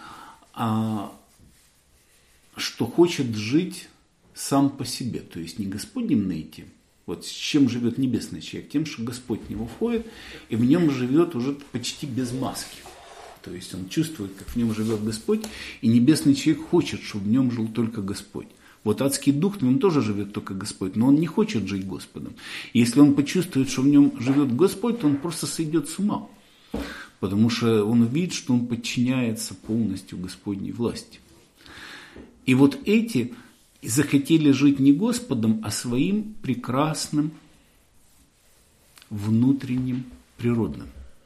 что хочет жить сам по себе, то есть не Господним найти. Вот с чем живет небесный человек? Тем, что Господь в него входит, и в нем живет уже почти без маски. То есть он чувствует, как в нем живет Господь, и небесный человек хочет, чтобы в нем жил только Господь. Вот адский дух, он тоже живет только Господь, но он не хочет жить Господом. И если он почувствует, что в нем живет Господь, то он просто сойдет с ума. Потому что он видит, что он подчиняется полностью Господней власти. И вот эти захотели жить не Господом, а своим прекрасным внутренним природным.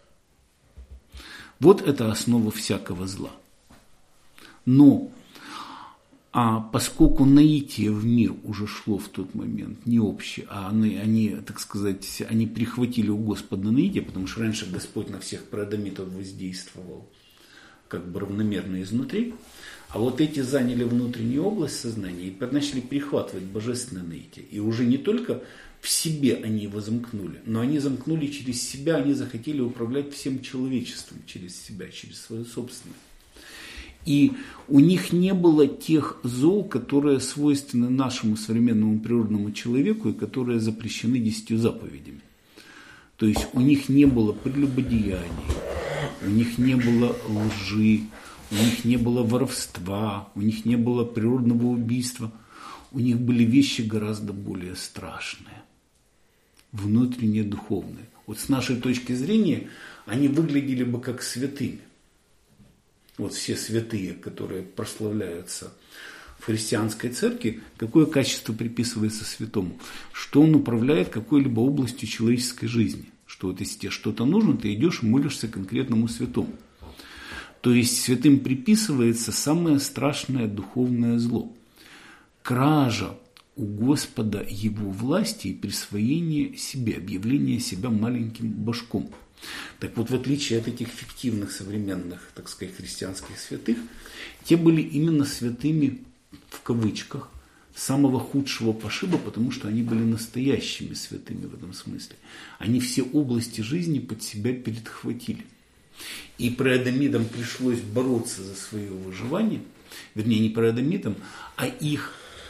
Вот это основа всякого зла. Но поскольку наитие в мир уже шло в тот момент не общее, а они, так сказать, они прихватили у Господа наитие, потому что раньше Господь на всех преадамитов воздействовал как бы равномерно изнутри, а вот эти заняли внутреннюю область сознания и начали перехватывать божественное наитие. И уже не только в себе они его замкнули, но они замкнули через себя, они захотели управлять всем человечеством через себя, через свое собственное. И у них не было тех зол, которые свойственны нашему современному природному человеку и которые запрещены 10 заповедями. То есть у них не было прелюбодеяний, у них не было лжи, у них не было воровства, у них не было природного убийства. У них были вещи гораздо более страшные, внутренние, духовные. Вот с нашей точки зрения они выглядели бы как святыми. Вот все святые, которые прославляются в христианской церкви, какое качество приписывается святому? Что он управляет какой-либо областью человеческой жизни. Что вот если тебе что-то нужно, ты идешь и молишься конкретному святому. То есть святым приписывается самое страшное духовное зло. Кража у Господа его власти и присвоение себе, объявление себя маленьким божком. Так вот, в отличие от этих фиктивных современных, так сказать, христианских святых, те были именно святыми, в кавычках, самого худшего пошиба, потому что они были настоящими святыми в этом смысле. Они все области жизни под себя перехватили. И преадамитам пришлось бороться за свое выживание, вернее, не преадамитам, а их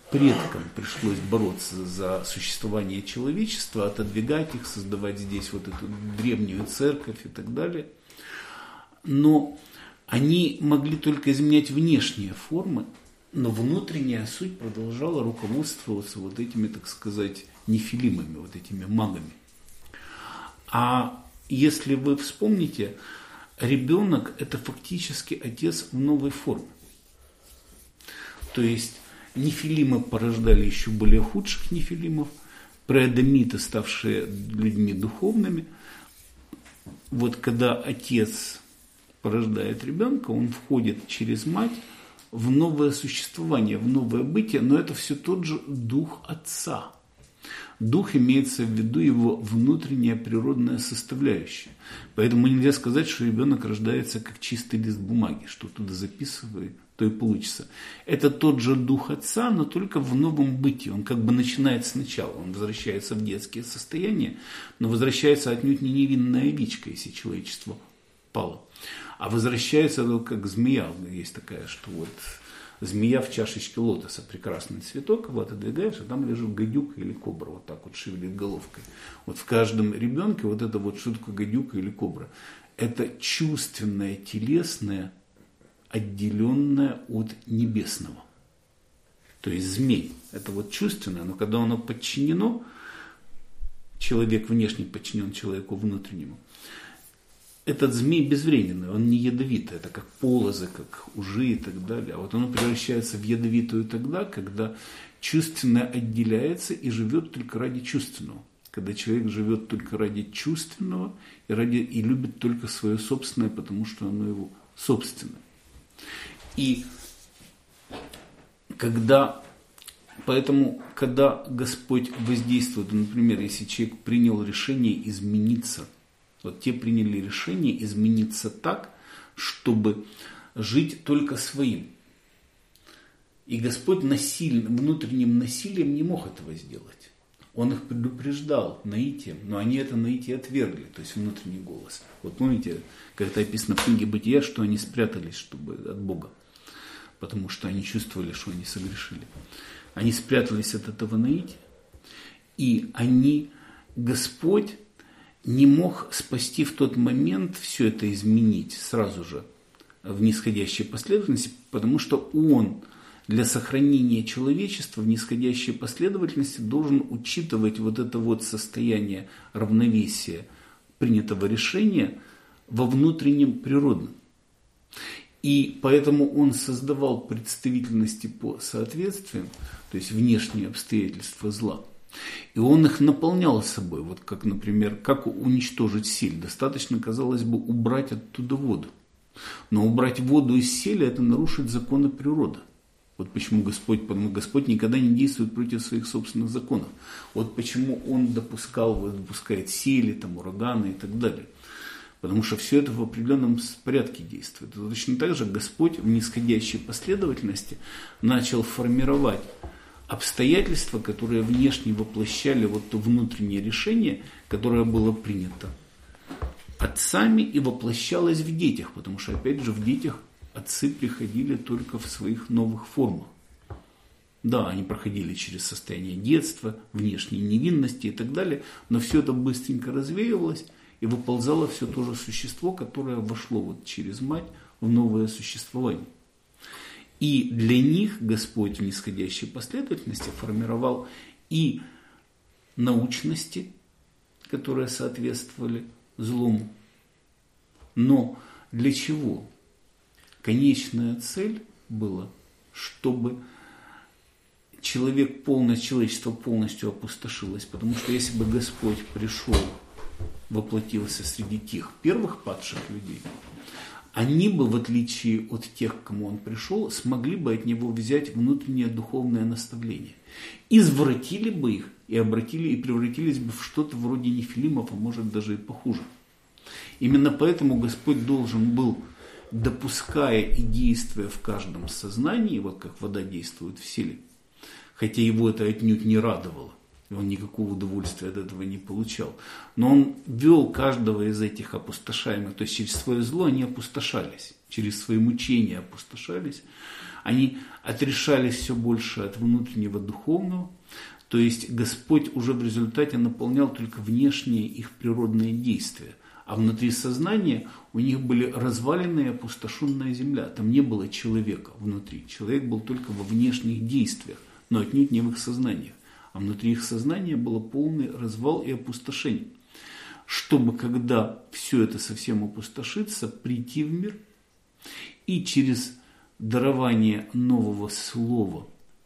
предкам пришлось бороться за существование человечества, отодвигать их, создавать здесь вот эту древнюю церковь и так далее. Но они могли только изменять внешние формы, но внутренняя суть продолжала руководствоваться вот этими, так сказать, нефилимами, вот этими магами. А если вы вспомните, ребенок – это фактически отец в новой форме. То есть нефилимы порождали еще более худших нефилимов, преадамиты, ставшие людьми духовными. Вот когда отец порождает ребенка, он входит через мать в новое существование, в новое бытие, но это все тот же дух отца. Дух имеется в виду его внутренняя природная составляющая. Поэтому нельзя сказать, что ребенок рождается как чистый лист бумаги, что туда записывай, то и получится. Это тот же дух отца, но только в новом бытии. Он как бы начинает сначала, он возвращается в детские состояния, но возвращается отнюдь не невинная овечка, если человечество пало, а возвращается как змея. Есть такая, что вот змея в чашечке лотоса, прекрасный цветок, его отодвигаешь, а там лежит гадюка или кобра, вот так вот шевелит головкой. Вот в каждом ребенке вот это вот, что такое гадюка или кобра? Это чувственное, телесное, отделенное от небесного. То есть змей, это вот чувственное, но когда оно подчинено, человек внешне подчинен человеку внутреннему, этот змей безвременный, он не ядовитый, это как полозы, как ужи и так далее. А вот оно превращается в ядовитую тогда, когда чувственное отделяется и живет только ради чувственного. Когда человек живет только ради чувственного и любит только свое собственное, потому что оно его собственное. И поэтому, когда Господь воздействует, например, если человек принял решение измениться, вот те приняли решение измениться так, чтобы жить только своим. И Господь внутренним насилием не мог этого сделать. Он их предупреждал наитием, но они это наитие отвергли, то есть внутренний голос. Вот помните, как это описано в книге Бытия, что они спрятались от Бога, потому что они чувствовали, что они согрешили. Они спрятались от этого наития, и Господь не мог спасти в тот момент, все это изменить сразу же в нисходящей последовательности, потому что Он для сохранения человечества в нисходящей последовательности должен учитывать вот это вот состояние равновесия принятого решения во внутреннем природном. И поэтому Он создавал представительности по соответствиям, то есть внешние обстоятельства зла. И он их наполнял собой, вот как, например, как уничтожить сель. Достаточно, казалось бы, убрать оттуда воду. Но убрать воду из сели – это нарушить законы природы. Вот почему Господь никогда не действует против своих собственных законов. Вот почему Он допускает сели, ураганы и так далее. Потому что все это в определенном порядке действует. И точно так же Господь в нисходящей последовательности начал формировать обстоятельства, которые внешне воплощали вот то внутреннее решение, которое было принято отцами и воплощалось в детях, потому что, опять же, в детях отцы приходили только в своих новых формах. Да, они проходили через состояние детства, внешней невинности и так далее, но все это быстренько развеивалось и выползало все то же существо, которое вошло вот через мать в новое существование. И для них Господь в нисходящей последовательности формировал и научности, которые соответствовали злому. Но для чего? Конечная цель была, чтобы человечество полностью опустошилось. Потому что если бы Господь пришел, воплотился среди тех первых падших людей, они бы, в отличие от тех, к кому он пришел, смогли бы от него взять внутреннее духовное наставление. Извратили бы их и превратились бы в что-то вроде нефилимов, а может даже и похуже. Именно поэтому Господь должен был, допуская и действуя в каждом сознании, вот как вода действует в селе, хотя его это отнюдь не радовало, И он никакого удовольствия от этого не получал. Но он вел каждого из этих опустошаемых, то есть через свое зло они опустошались, через свои мучения опустошались. Они отрешались все больше от внутреннего духовного. То есть Господь уже в результате наполнял только внешние их природные действия. А внутри сознания у них были развалины и опустошенная земля. Там не было человека внутри. Человек был только во внешних действиях, но отнюдь не в их сознаниях. А внутри их сознания было полный развал и опустошение. Чтобы, когда все это совсем опустошится, прийти в мир и через дарование нового слова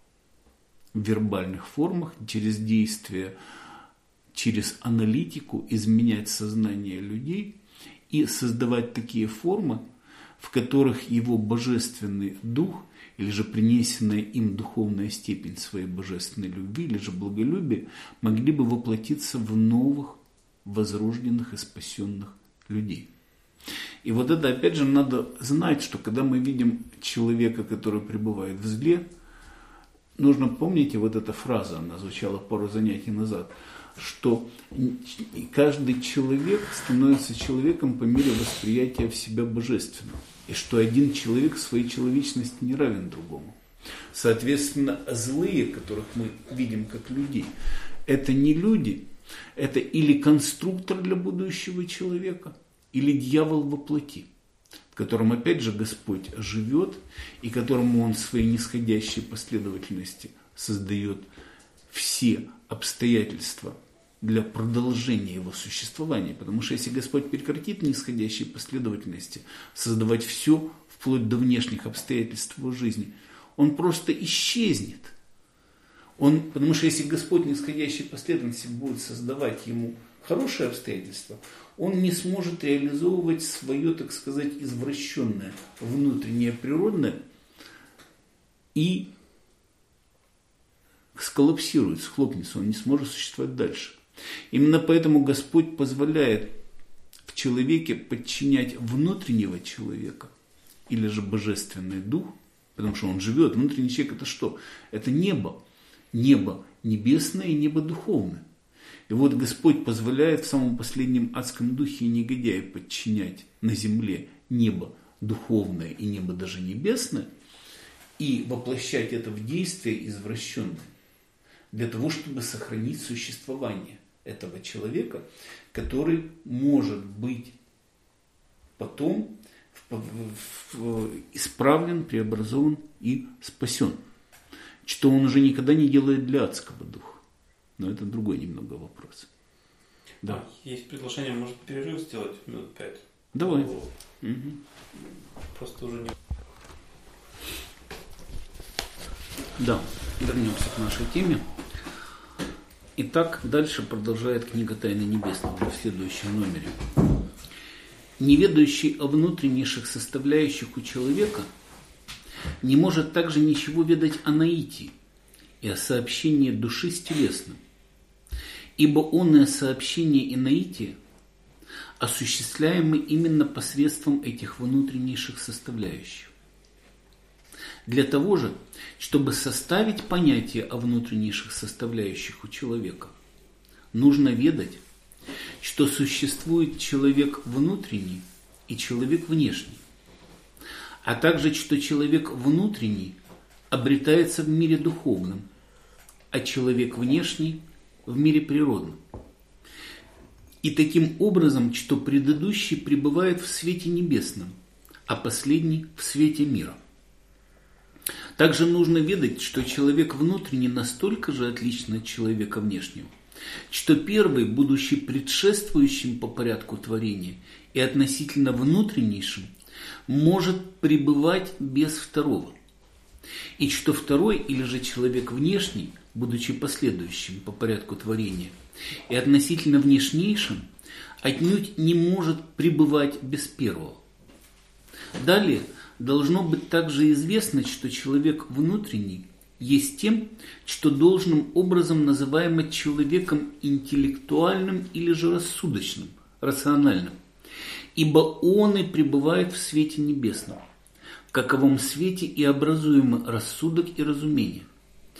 в вербальных формах, через действие, через аналитику изменять сознание людей и создавать такие формы, в которых его божественный дух или же принесенная им духовная степень своей божественной любви или же благолюбия могли бы воплотиться в новых, возрожденных и спасенных людей. И вот это, опять же, надо знать, что когда мы видим человека, который пребывает в зле, нужно помнить, и вот эта фраза, она звучала пару занятий назад, что каждый человек становится человеком по мере восприятия в себя божественного. И что один человек в своей человечности не равен другому. Соответственно, злые, которых мы видим как людей, это не люди, это или конструктор для будущего человека, или дьявол во плоти, в котором опять же Господь живет, и которому Он в своей нисходящей последовательности создает все обстоятельства для продолжения его существования. Потому что если Господь прекратит нисходящей последовательности создавать все, вплоть до обстоятельств его жизни, Он просто исчезнет. Потому что если Господь нисходящей последовательности будет создавать ему хорошие обстоятельства, он не сможет реализовывать свое, так сказать, извращенное внутреннее природное и сколлапсирует, схлопнется, он не сможет существовать дальше. Именно поэтому Господь позволяет в человеке подчинять внутреннего человека или же божественный дух, потому что он живет. Внутренний человек это что? Это небо. Небо небесное и небо духовное. И вот Господь позволяет в самом последнем адском духе и негодяе подчинять на земле небо духовное и небо даже небесное и воплощать это в действие извращенное для того, чтобы сохранить существование этого человека, который может быть потом исправлен, преобразован и спасен. Что он уже никогда не делает для адского духа. Но это другой немного вопрос. Да. Есть предложение, может, перерыв сделать минут 5? Давай. Просто уже не... Да, вернемся к нашей теме. Итак, дальше продолжает книга «Тайны небесных» уже в следующем номере. Неведающий о внутренних составляющих у человека не может также ничего ведать о наитии и о сообщении души с телесным, ибо онное сообщение и наитие осуществляемы именно посредством этих внутренних составляющих. Для того же, чтобы составить понятие о внутренних составляющих у человека, нужно ведать, что существует человек внутренний и человек внешний, а также, что человек внутренний обретается в мире духовном, а человек внешний в мире природном. И таким образом, что предыдущий пребывает в свете небесном, а последний в свете мира. Также нужно ведать, что человек внутренний настолько же отличен от человека внешнего, что первый, будучи предшествующим по порядку творения и относительно внутреннейшим, может пребывать без второго. И что второй, или же человек внешний, будучи последующим по порядку творения и относительно внешнейшим, отнюдь не может пребывать без первого. Далее должно быть также известно, что человек внутренний есть тем, что должным образом называемо человеком интеллектуальным или же рассудочным, рациональным, ибо он и пребывает в свете небесном, в каковом свете и образуемы рассудок и разумение.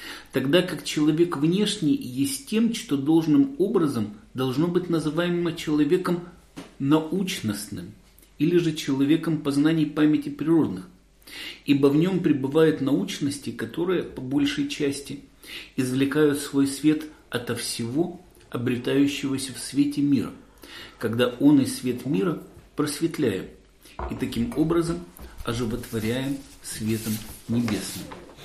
Тогда как человек внешний есть тем, что должным образом должно быть называемо человеком научностным или же человеком познаний памяти природных, ибо в нем пребывают научности, которые, по большей части, извлекают свой свет ото всего, обретающегося в свете мира, когда он и свет мира просветляем, и таким образом оживотворяем светом небесным.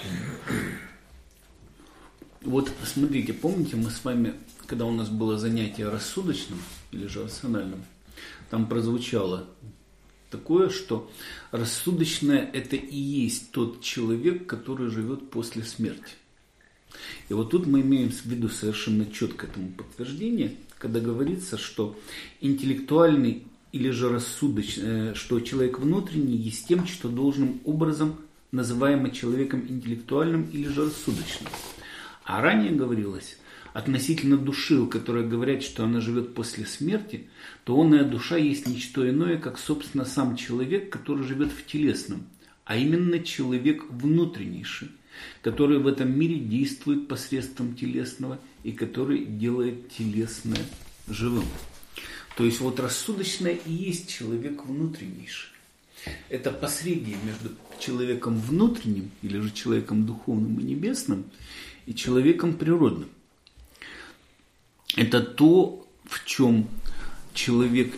Вот смотрите, помните, мы с вами, когда у нас было занятие рассудочным или же рациональным, там прозвучало такое, что рассудочное – это и есть тот человек, который живет после смерти. И вот тут мы имеем в виду совершенно четко этому подтверждение, когда говорится, что интеллектуальный или же рассудочный, что человек внутренний есть тем, что должным образом называемо человеком интеллектуальным или же рассудочным. А ранее говорилось относительно души, у которой говорят, что она живет после смерти, то онная душа есть ничто иное, как, собственно, сам человек, который живет в телесном, а именно человек внутреннейший, который в этом мире действует посредством телесного и который делает телесное живым. То есть вот рассудочное и есть человек внутреннейший. Это посреднее между человеком внутренним или же человеком духовным и небесным и человеком природным. Это то, в чем человек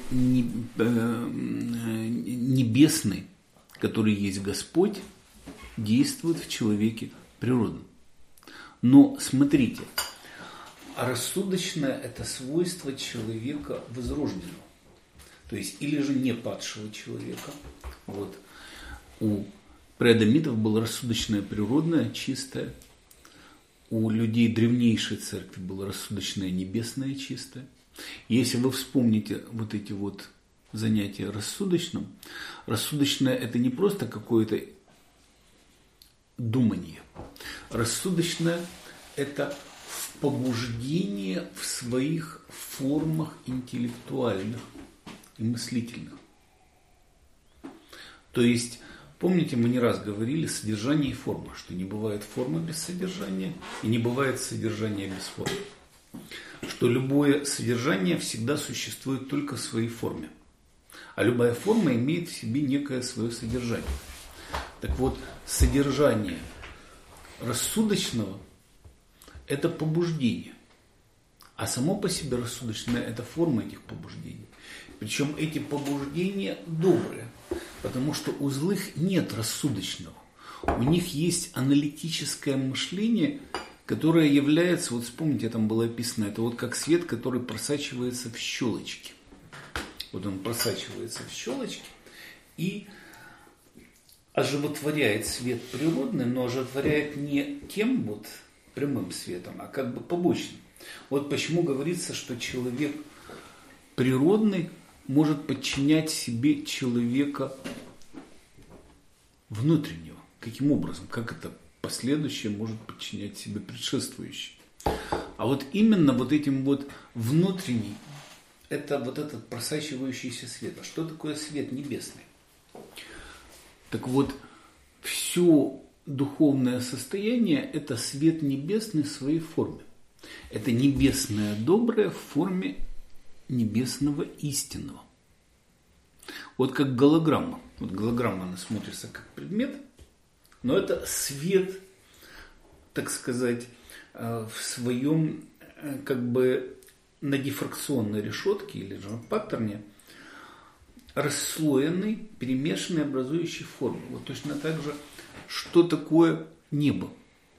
небесный, который есть Господь, действует в человеке природном. Но смотрите, рассудочное – это свойство человека возрожденного, то есть или же не падшего человека. Вот. У преадамитов было рассудочное природное, чистое. У людей древнейшей церкви было рассудочное небесное, чистое. Если вы вспомните вот эти вот занятия рассудочным, рассудочное – это не просто какое-то думание. Рассудочное – это побуждение в своих формах интеллектуальных и мыслительных. То есть, помните, мы не раз говорили содержание и форма, что не бывает формы без содержания и не бывает содержания без формы. Что любое содержание всегда существует только в своей форме, а любая форма имеет в себе некое свое содержание. Так вот, содержание рассудочного – это побуждение, а само по себе рассудочное – это форма этих побуждений. Причем эти побуждения добрые, потому что у злых нет рассудочного. У них есть аналитическое мышление, которое является, вот вспомните, там было описано, это вот как свет, который просачивается в щелочки. Вот он просачивается в щелочки и оживотворяет свет природный, но оживотворяет не тем вот прямым светом, а как бы побочным. Вот почему говорится, что человек природный может подчинять себе человека внутреннего. Каким образом? Как это последующее может подчинять себе предшествующее? А вот именно вот этим вот внутренний, это вот этот просачивающийся свет. А что такое свет небесный? Так вот, все духовное состояние – это свет небесный в своей форме. Это небесное доброе в форме небесного истинного. Вот как голограмма. Вот голограмма, она смотрится как предмет, но это свет, так сказать, в своем как бы на дифракционной решетке или же на паттерне, расслоенный, перемешанный, образующий форму. Вот точно так же, что такое небо?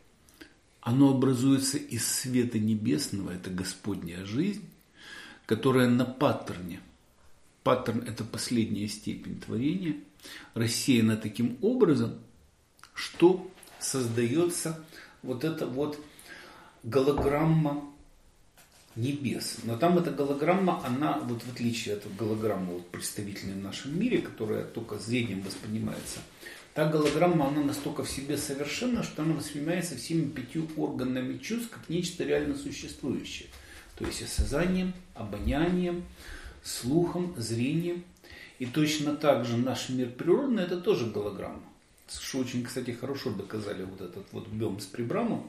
Оно образуется из света небесного, это Господняя жизнь, которая на паттерне, паттерн – это последняя степень творения, рассеяна таким образом, что создается вот эта вот голограмма небес. Но там эта голограмма, она, вот в отличие от голограммы вот, представительной в нашем мире, которая только зрением воспринимается, та голограмма, она настолько в себе совершенна, что она воспринимается всеми 5 органами чувств как нечто реально существующее. То есть осязанием, обонянием, слухом, зрением. И точно так же наш мир природный – это тоже голограмма. Что очень, кстати, хорошо доказали вот этот вот Бемс при Браму,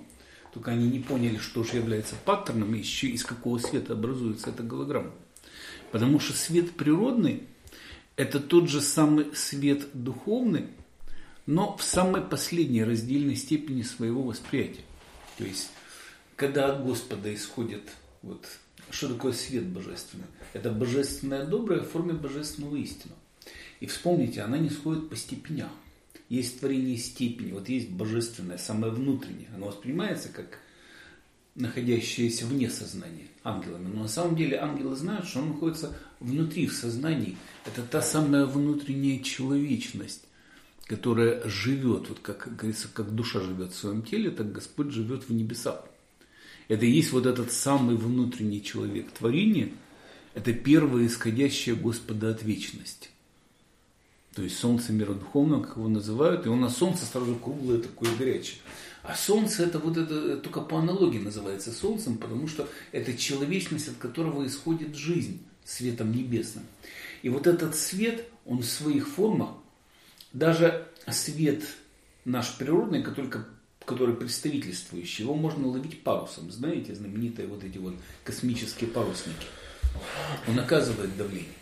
только они не поняли, что же является паттерном, и еще из какого света образуется эта голограмма. Потому что свет природный – это тот же самый свет духовный, но в самой последней раздельной степени своего восприятия. То есть, когда от Господа исходит, вот, что такое свет божественный? Это божественное доброе в форме божественного истины. И вспомните, она не сходит по степенях. Есть творение степени, вот есть божественное, самое внутреннее. Оно воспринимается как находящееся вне сознания ангелами. Но на самом деле ангелы знают, что он находится внутри, в сознании. Это та самая внутренняя человечность, которая живет, вот как говорится, как душа живет в своем теле, так Господь живет в небесах. Это и есть вот этот самый внутренний человек. Творение – это первое исходящее Господа от вечности. То есть солнце мира духовного, как его называют, и он на солнце сразу круглое такое горячее. А солнце это вот это только по аналогии называется солнцем, потому что это человечность, от которого исходит жизнь светом небесным. И вот этот свет, он в своих формах, даже свет наш природный, который представительствующий, его можно ловить парусом. Знаете, знаменитые вот эти вот космические парусники. Он оказывает давление.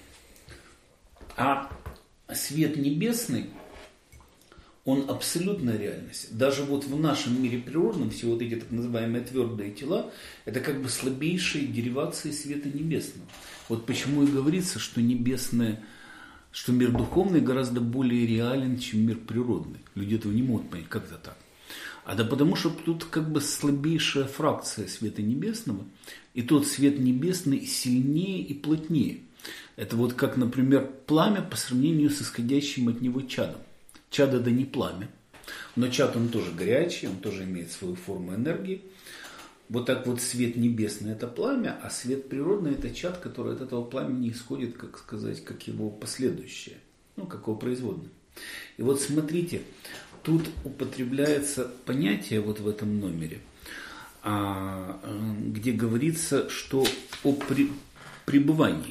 А свет небесный, он абсолютная реальность. Даже вот в нашем мире природном все вот эти так называемые твердые тела, это как бы слабейшие деривации света небесного. Вот почему и говорится, что небесное, что мир духовный гораздо более реален, чем мир природный. Люди этого не могут понять, как это так. А да потому что тут как бы слабейшая фракция света небесного, и тот свет небесный сильнее и плотнее. Это вот как, например, пламя по сравнению с исходящим от него чадом. Чад это не пламя, но чад он тоже горячий, он тоже имеет свою форму энергии. Вот так вот свет небесный это пламя, а свет природный это чад, который от этого пламени исходит, как сказать, как его последующее, как его производное. И вот смотрите, тут употребляется понятие вот в этом номере, где говорится, что о пребывании.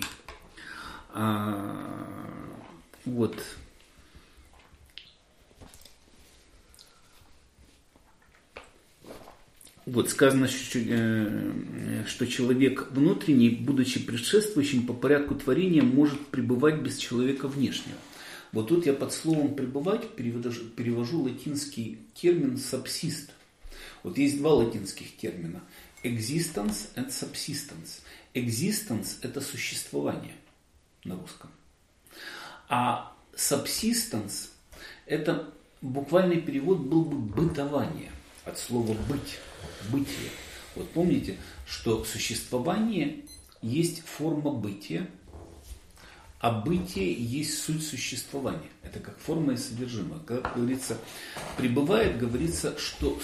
Вот сказано, что человек внутренний, будучи предшествующим по порядку творения, может пребывать без человека внешнего. Вот тут я под словом «пребывать» перевожу латинский термин «subsist». Вот есть два латинских термина – existence and subsistence. Existence – это существование на русском. А subsistence – это буквальный перевод был бы бытование, от слова «быть», бытие. Вот помните, что существование есть форма бытия, а бытие есть суть существования. Это как форма и содержимое. Когда говорится «пребывает», говорится, что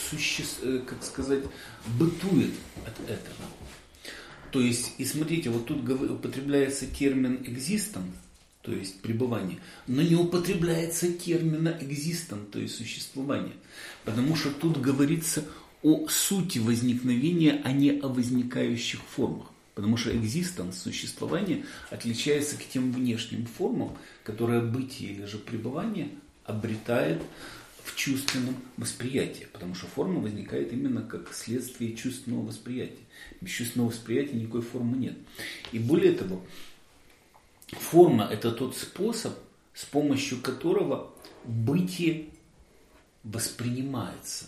бытует от этого. То есть, и смотрите, вот тут употребляется термин existence, то есть пребывание, но не употребляется термина existent, то есть существование. Потому что тут говорится о сути возникновения, а не о возникающих формах. Потому что existence, существование, отличается к тем внешним формам, которые бытие или же пребывание обретает в чувственном восприятии. Потому что форма возникает именно как следствие чувственного восприятия. Без чувственного восприятия никакой формы нет. И более того, форма – это тот способ, с помощью которого бытие воспринимается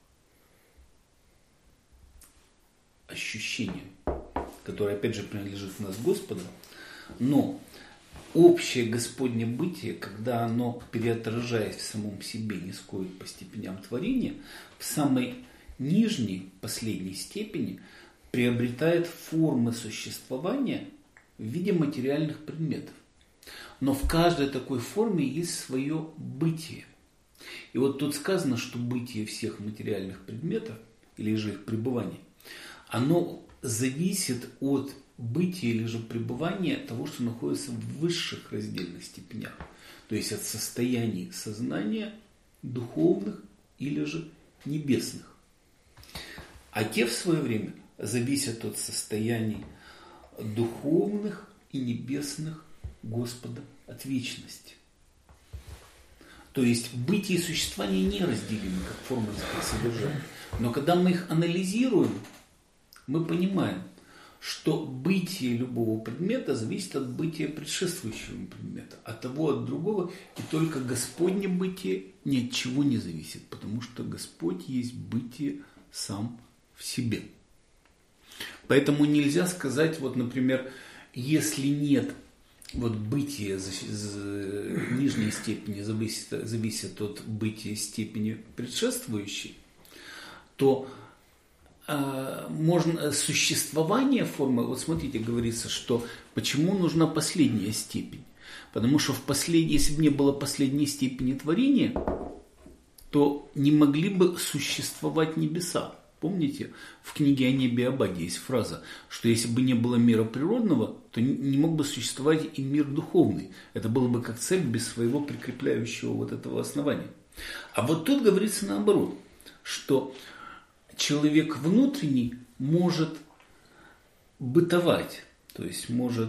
ощущением, которое опять же принадлежит у нас Господу, но общее Господне бытие, когда оно, переотражаясь в самом себе, не сходит по степеням творения, в самой нижней, последней степени приобретает формы существования в виде материальных предметов. Но в каждой такой форме есть свое бытие. И вот тут сказано, что бытие всех материальных предметов, или же их пребывание, оно зависит от бытия или же пребывания того, что находится в высших раздельных степенях. То есть от состояний сознания духовных или же небесных. А те в свое время зависят от состояний духовных и небесных Господа от вечности. То есть бытие и существование неразделимы, как форма и содержание. Но когда мы их анализируем, мы понимаем, что бытие любого предмета зависит от бытия предшествующего предмета, от того, от другого, и только Господне бытие ни от чего не зависит, потому что Господь есть бытие сам в себе. Поэтому нельзя сказать, вот, например, если нет вот бытия нижней степени зависит от бытия степени предшествующей, то можно существование формы, вот смотрите, говорится, что почему нужна последняя степень. Потому что если бы не было последней степени творения, то не могли бы существовать небеса. Помните, в книге о небе и о Боге есть фраза, что если бы не было мира природного, то не мог бы существовать и мир духовный. Это было бы как цель без своего прикрепляющего вот этого основания. А вот тут говорится наоборот, что человек внутренний может бытовать, то есть может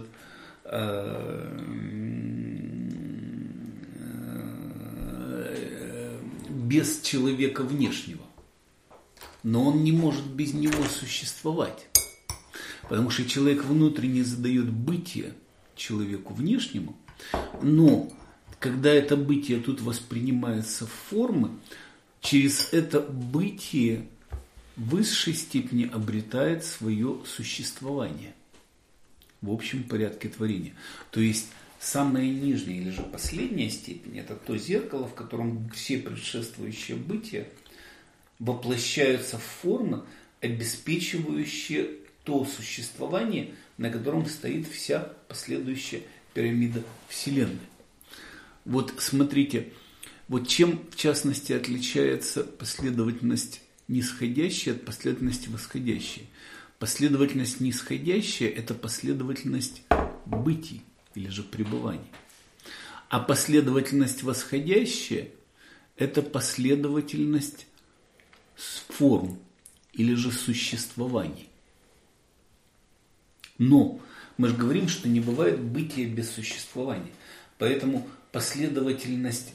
без человека внешнего. Но он не может без него существовать. Потому что человек внутренний задает бытие человеку внешнему, но когда это бытие тут воспринимается в формы, через это бытие в высшей степени обретает свое существование в общем порядке творения. То есть самая нижняя или же последняя степень – это то зеркало, в котором все предшествующие бытия воплощаются в формы, обеспечивающие то существование, на котором стоит вся последующая пирамида Вселенной. Вот смотрите, вот чем в частности отличается последовательность нисходящая от последовательности восходящей. Последовательность нисходящая – это последовательность бытий или же пребываний. А последовательность восходящая – это последовательность форм или же существований. Но мы же говорим, что не бывает бытия без существования. Поэтому последовательность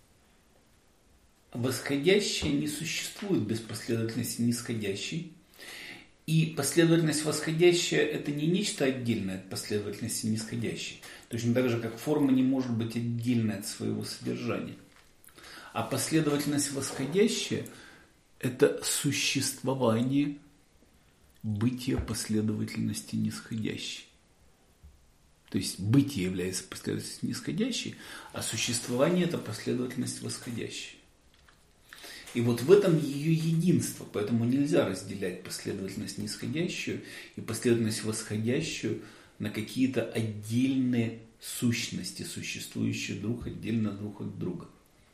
восходящая не существует без последовательности нисходящей. И последовательность восходящая – это не нечто отдельное от последовательности нисходящей. Точно так же, как форма не может быть отдельной от своего содержания. А последовательность восходящая – это существование бытия последовательности нисходящей. То есть бытие является последовательностью нисходящей, а существование – это последовательность восходящей. И вот в этом ее единство, поэтому нельзя разделять последовательность нисходящую и последовательность восходящую на какие-то отдельные сущности, существующие отдельно друг от друга.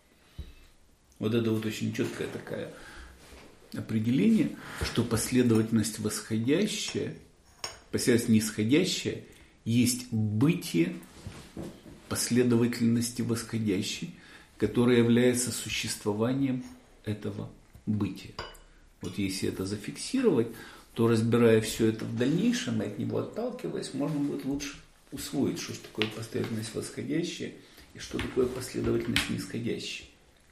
Вот это вот очень четкое такое определение, что последовательность восходящая, последовательность нисходящая есть бытие последовательности восходящей, которая является существованием этого бытия. Вот если это зафиксировать, то, разбирая все это в дальнейшем и от него отталкиваясь, можно будет лучше усвоить, что такое последовательность восходящая и что такое последовательность нисходящая.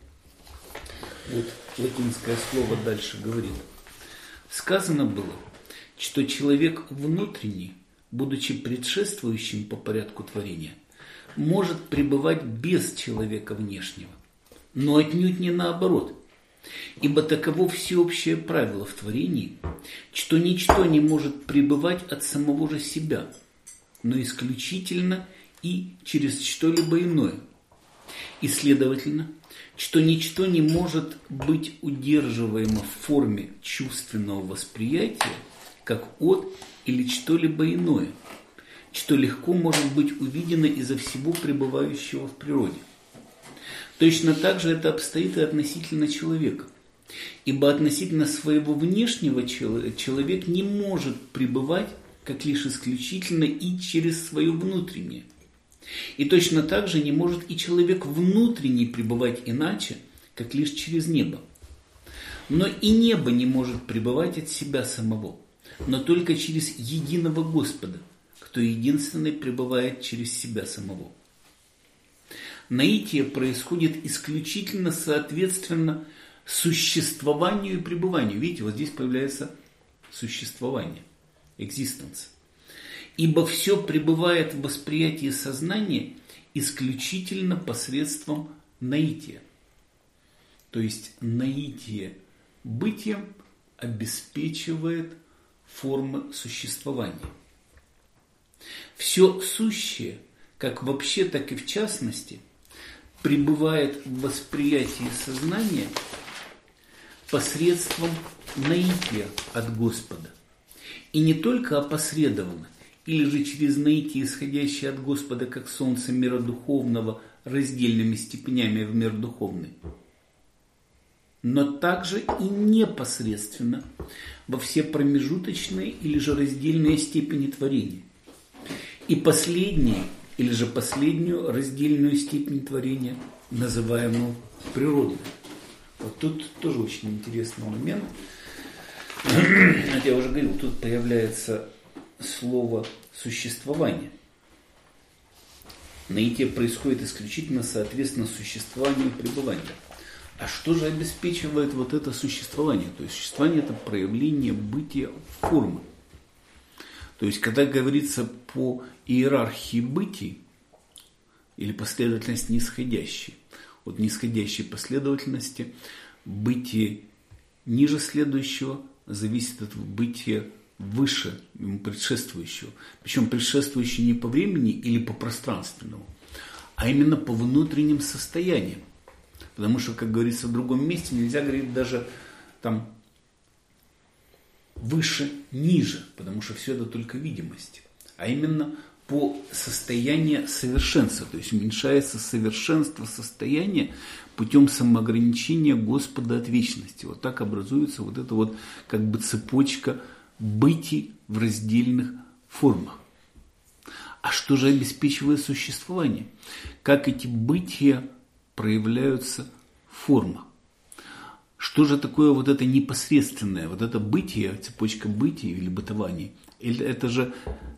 Вот латинское слово дальше говорит. Сказано было, что человек внутренний, будучи предшествующим по порядку творения, может пребывать без человека внешнего, но отнюдь не наоборот. Ибо таково всеобщее правило в творении, что ничто не может пребывать от самого же себя, но исключительно и через что-либо иное. И, следовательно, что ничто не может быть удерживаемо в форме чувственного восприятия, как от или что-либо иное, что легко может быть увидено из-за всего пребывающего в природе. Точно так же это обстоит и относительно человека. Ибо относительно своего внешнего человек не может пребывать, как лишь исключительно и через свое внутреннее. И точно так же не может и человек внутренний пребывать иначе, как лишь через небо. Но и небо не может пребывать от себя самого, но только через единого Господа, кто единственный пребывает через себя самого. наитие происходит исключительно соответственно существованию и пребыванию. Видите, вот здесь появляется существование, existence. Ибо все пребывает в восприятии сознания исключительно посредством наития. То есть наитие бытием обеспечивает формы существования. Все сущее, как вообще, так и в частности, пребывает в восприятии сознания посредством наития от Господа. И не только опосредованно, или же через наитие, исходящее от Господа, как солнце мира духовного, раздельными степенями в мир духовный, но также и непосредственно во все промежуточные или же раздельные степени творения. И последние, или же последнюю раздельную степень творения, называемую природной. Вот тут тоже очень интересный момент. Я уже говорил, тут появляется слово «существование». Наитие происходит исключительно соответственно существованию и пребыванию. А что же обеспечивает вот это существование? То есть существование – это проявление бытия формы. То есть, когда говорится по иерархии бытий или последовательность нисходящей, от нисходящей последовательности бытие ниже следующего зависит от бытия выше ему предшествующего. Причем предшествующего не по времени или по пространственному, а именно по внутренним состояниям. Потому что, как говорится в другом месте, нельзя говорить даже там выше, ниже, потому что все это только видимость. А именно по состоянию совершенства. То есть уменьшается совершенство состояния путем самоограничения Господа от вечности. Вот так образуется вот эта вот как бы цепочка бытий в раздельных формах. А что же обеспечивает существование? Как эти бытия проявляются в формах? Что же такое вот это непосредственное, вот это бытие, цепочка бытия или бытования? Это же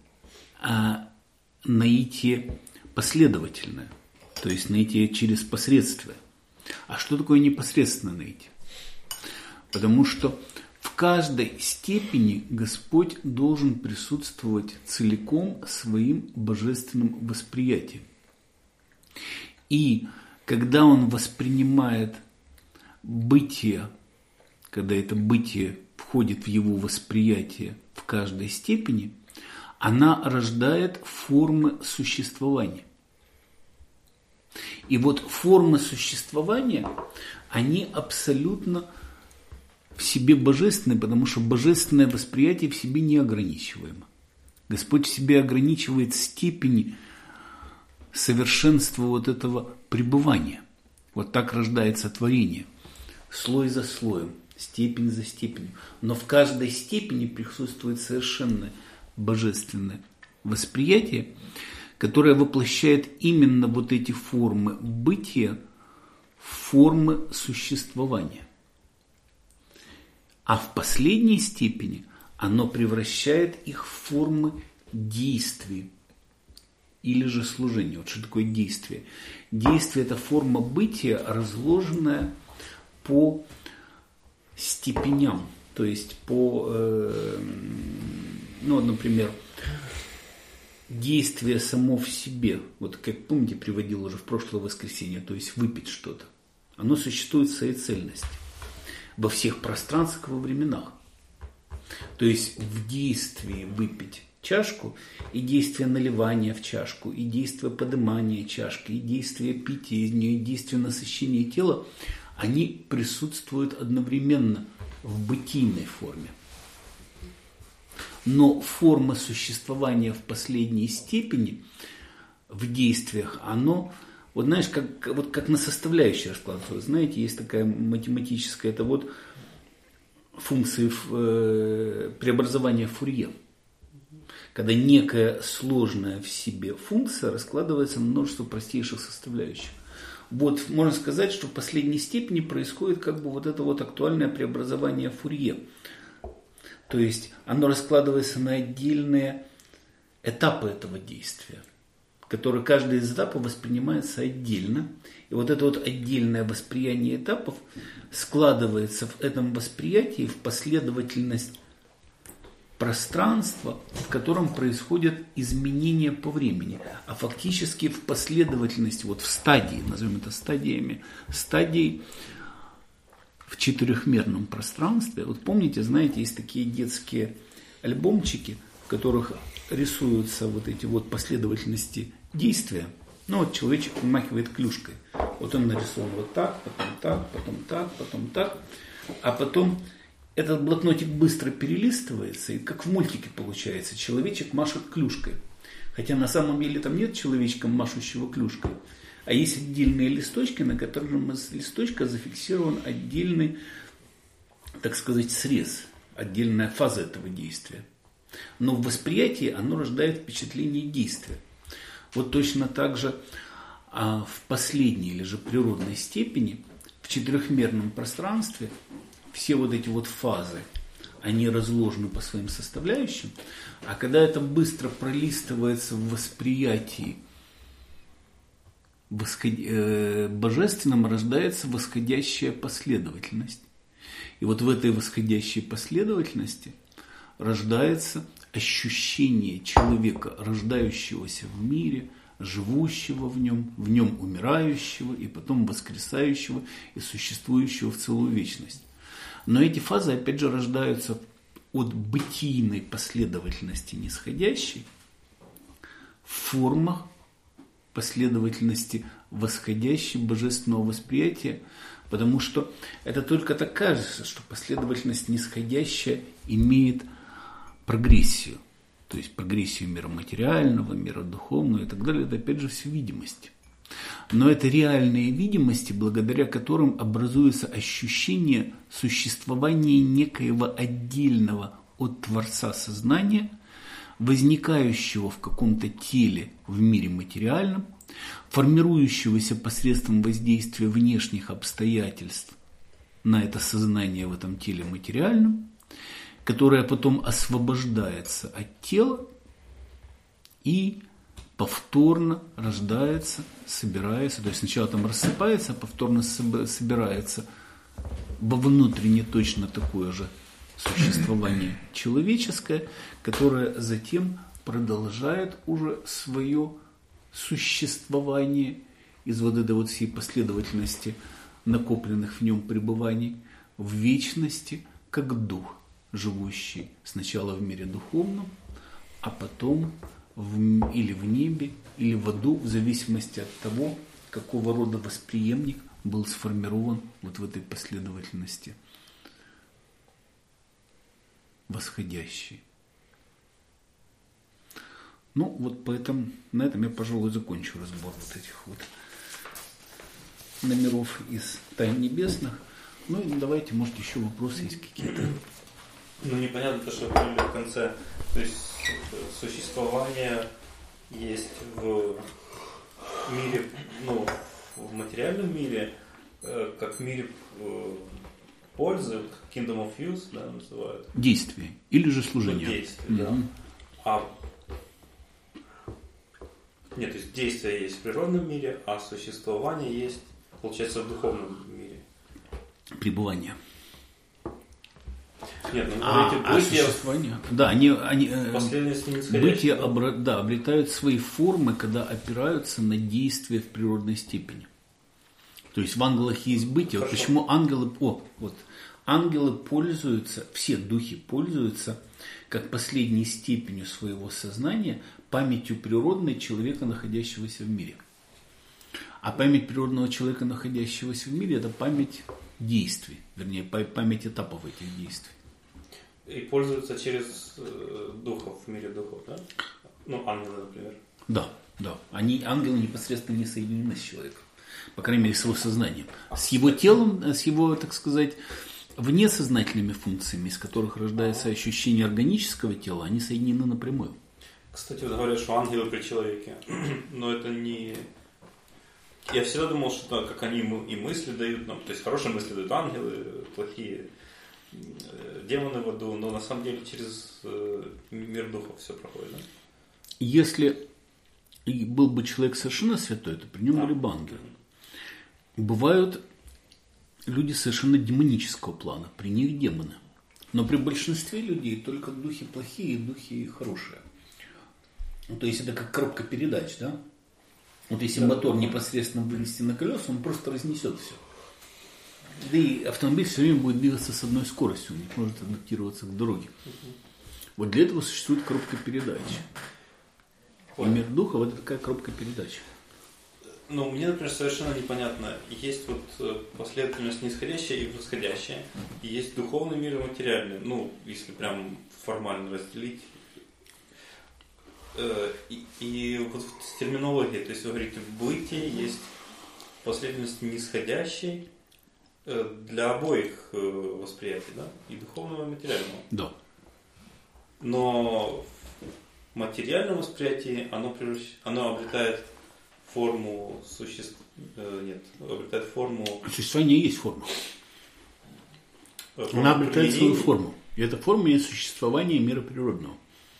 наитие последовательное, то есть наитие через посредствие. А что такое непосредственное наитие? Потому что в каждой степени Господь должен присутствовать целиком своим божественным восприятием. И когда Он воспринимает бытие, когда это бытие входит в Его восприятие в каждой степени, она рождает формы существования. И вот формы существования, они абсолютно в себе божественные, потому что божественное восприятие в себе неограничиваемо. Господь в себе ограничивает степени совершенства вот этого пребывания. Вот так рождается творение. Слой за слоем, степень за степенью. Но в каждой степени присутствует совершенно божественное восприятие, которое воплощает именно вот эти формы бытия в формы существования. А в последней степени оно превращает их в формы действий или же служения. Вот что такое действие? Действие – это форма бытия, разложенная по степеням, то есть по, например, действие само в себе, вот как помните, приводил уже в прошлое воскресенье, то есть выпить что-то, оно существует в своей цельности во всех пространствах, во временах. То есть в действии выпить чашку, и действие наливания в чашку, и действие поднимания чашки, и действие питья из нее, и действие насыщения тела, они присутствуют одновременно в бытийной форме. Но форма существования в последней степени в действиях, оно, вот знаешь, как на составляющие раскладывается. Знаете, есть такая математическая, это вот функции преобразования Фурье. Когда некая сложная в себе функция раскладывается на множество простейших составляющих. Вот можно сказать, что в последней степени происходит как бы вот это вот актуальное преобразование Фурье. То есть оно раскладывается на отдельные этапы этого действия, который каждый из этапов воспринимается отдельно. И вот это вот отдельное восприятие этапов складывается в этом восприятии в последовательность пространства, в котором происходят изменения по времени, а фактически в последовательности, вот в стадии, назовем это стадиями, стадий в четырехмерном пространстве. Вот помните, знаете, есть такие детские альбомчики, в которых рисуются вот эти вот последовательности действия. Ну вот человечек вымахивает клюшкой. Вот он нарисован вот так, потом так, потом так, потом так. А потом этот блокнотик быстро перелистывается, и как в мультике получается, человечек машет клюшкой. Хотя на самом деле там нет человечка, машущего клюшкой, а есть отдельные листочки, на котором из листочка зафиксирован отдельный, так сказать, срез, отдельная фаза этого действия. Но в восприятии оно рождает впечатление действия. Вот точно так же в последней или же природной степени, в четырехмерном пространстве, все вот эти вот фазы, они разложены по своим составляющим, а когда это быстро пролистывается в восприятии божественном, рождается восходящая последовательность. И вот в этой восходящей последовательности рождается ощущение человека, рождающегося в мире, живущего в нем умирающего и потом воскресающего и существующего в целую вечность. Но эти фазы, опять же, рождаются от бытийной последовательности нисходящей в формах последовательности восходящей божественного восприятия, потому что это только так кажется, что последовательность нисходящая имеет прогрессию, то есть прогрессию мира материального, мира духовного и так далее, это опять же все видимости. Но это реальные видимости, благодаря которым образуется ощущение существования некоего отдельного от Творца сознания, возникающего в каком-то теле в мире материальном, формирующегося посредством воздействия внешних обстоятельств на это сознание в этом теле материальном, которое потом освобождается от тела и повторно рождается, собирается, то есть сначала там рассыпается, а повторно собирается во внутренне точно такое же существование человеческое, которое затем продолжает уже свое существование из вот этой вот всей последовательности накопленных в нем пребываний в вечности, как дух, живущий сначала в мире духовном, а потом или в небе, или в аду, в зависимости от того, какого рода восприемник был сформирован вот в этой последовательности восходящей. Ну, вот поэтому на этом я, пожалуй, закончу разбор вот этих вот номеров из Тайн Небесных. Ну и давайте, может, еще вопросы есть какие-то. Ну, непонятно то, что говорили в конце. То есть существование есть в мире, ну, в материальном мире, как в мире пользы, Kingdom of Use, да, называют. Действие или же служение. Действие, да. Нет, то есть действие есть в природном мире, а существование есть, получается, в духовном мире. Пребывание. Нет, ну говорите, существование. Да, они бытие обретают свои формы, когда опираются на действия в природной степени. То есть в ангелах есть бытие. Вот почему ангелы пользуются, все духи пользуются как последней степенью своего сознания памятью природной человека, находящегося в мире. А память природного человека, находящегося в мире, это память действий, вернее, память этапов этих действий. И пользуются через духов в мире духов, да? Ну, ангелы, например. Да. Ангелы непосредственно не соединены с человеком. По крайней мере, с его сознанием. С его телом, с его, так сказать, внесознательными функциями, из которых рождается ощущение органического тела, они соединены напрямую. Кстати, вот говорят, что ангелы при человеке. Но это не... Я всегда думал, что как они и мысли дают нам. То есть хорошие мысли дают ангелы, плохие демоны в аду. Но на самом деле через мир духов все проходит, да? Если и был бы человек совершенно святой, то при нем были бы ангелы. Бывают люди совершенно демонического плана, при них демоны. Но при большинстве людей только духи плохие и духи хорошие. Ну, то есть это как коробка передач, да? Вот если мотор непосредственно вынести на колеса, он просто разнесет все. Да и автомобиль все время будет двигаться с одной скоростью, он не может адаптироваться к дороге. Вот для этого существует коробка передач. И мир духов — это такая коробка передач. Ну, мне, например, совершенно непонятно. Есть вот последовательность нисходящая и восходящая. И есть духовный мир и материальный. Ну, если прям формально разделить. И вот в терминологии, то есть вы говорите, в бытии есть последовательность нисходящей для обоих восприятий, да? И духовного, и материального. Да. Но в материальном восприятии оно обретает форму обретает форму... Существование есть форма. Она обретает свою форму. И эта форма есть существование мира природного.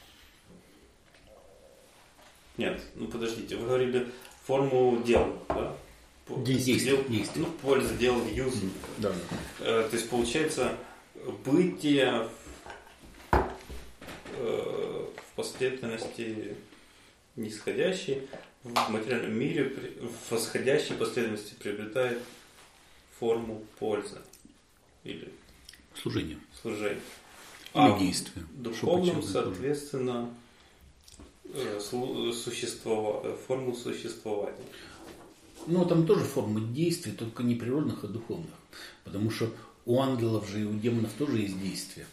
Нет, ну подождите, вы говорили форму дел, да? Действие. Ну, польза, дел, юз. Да. То есть получается бытие в последовательности нисходящей в материальном мире в восходящей последовательности приобретает форму пользы или служение. А действие. В духовном, соответственно, форму существования. Ну, там тоже формы действий, только не природных, а духовных. Потому что у ангелов же и у демонов тоже есть действия.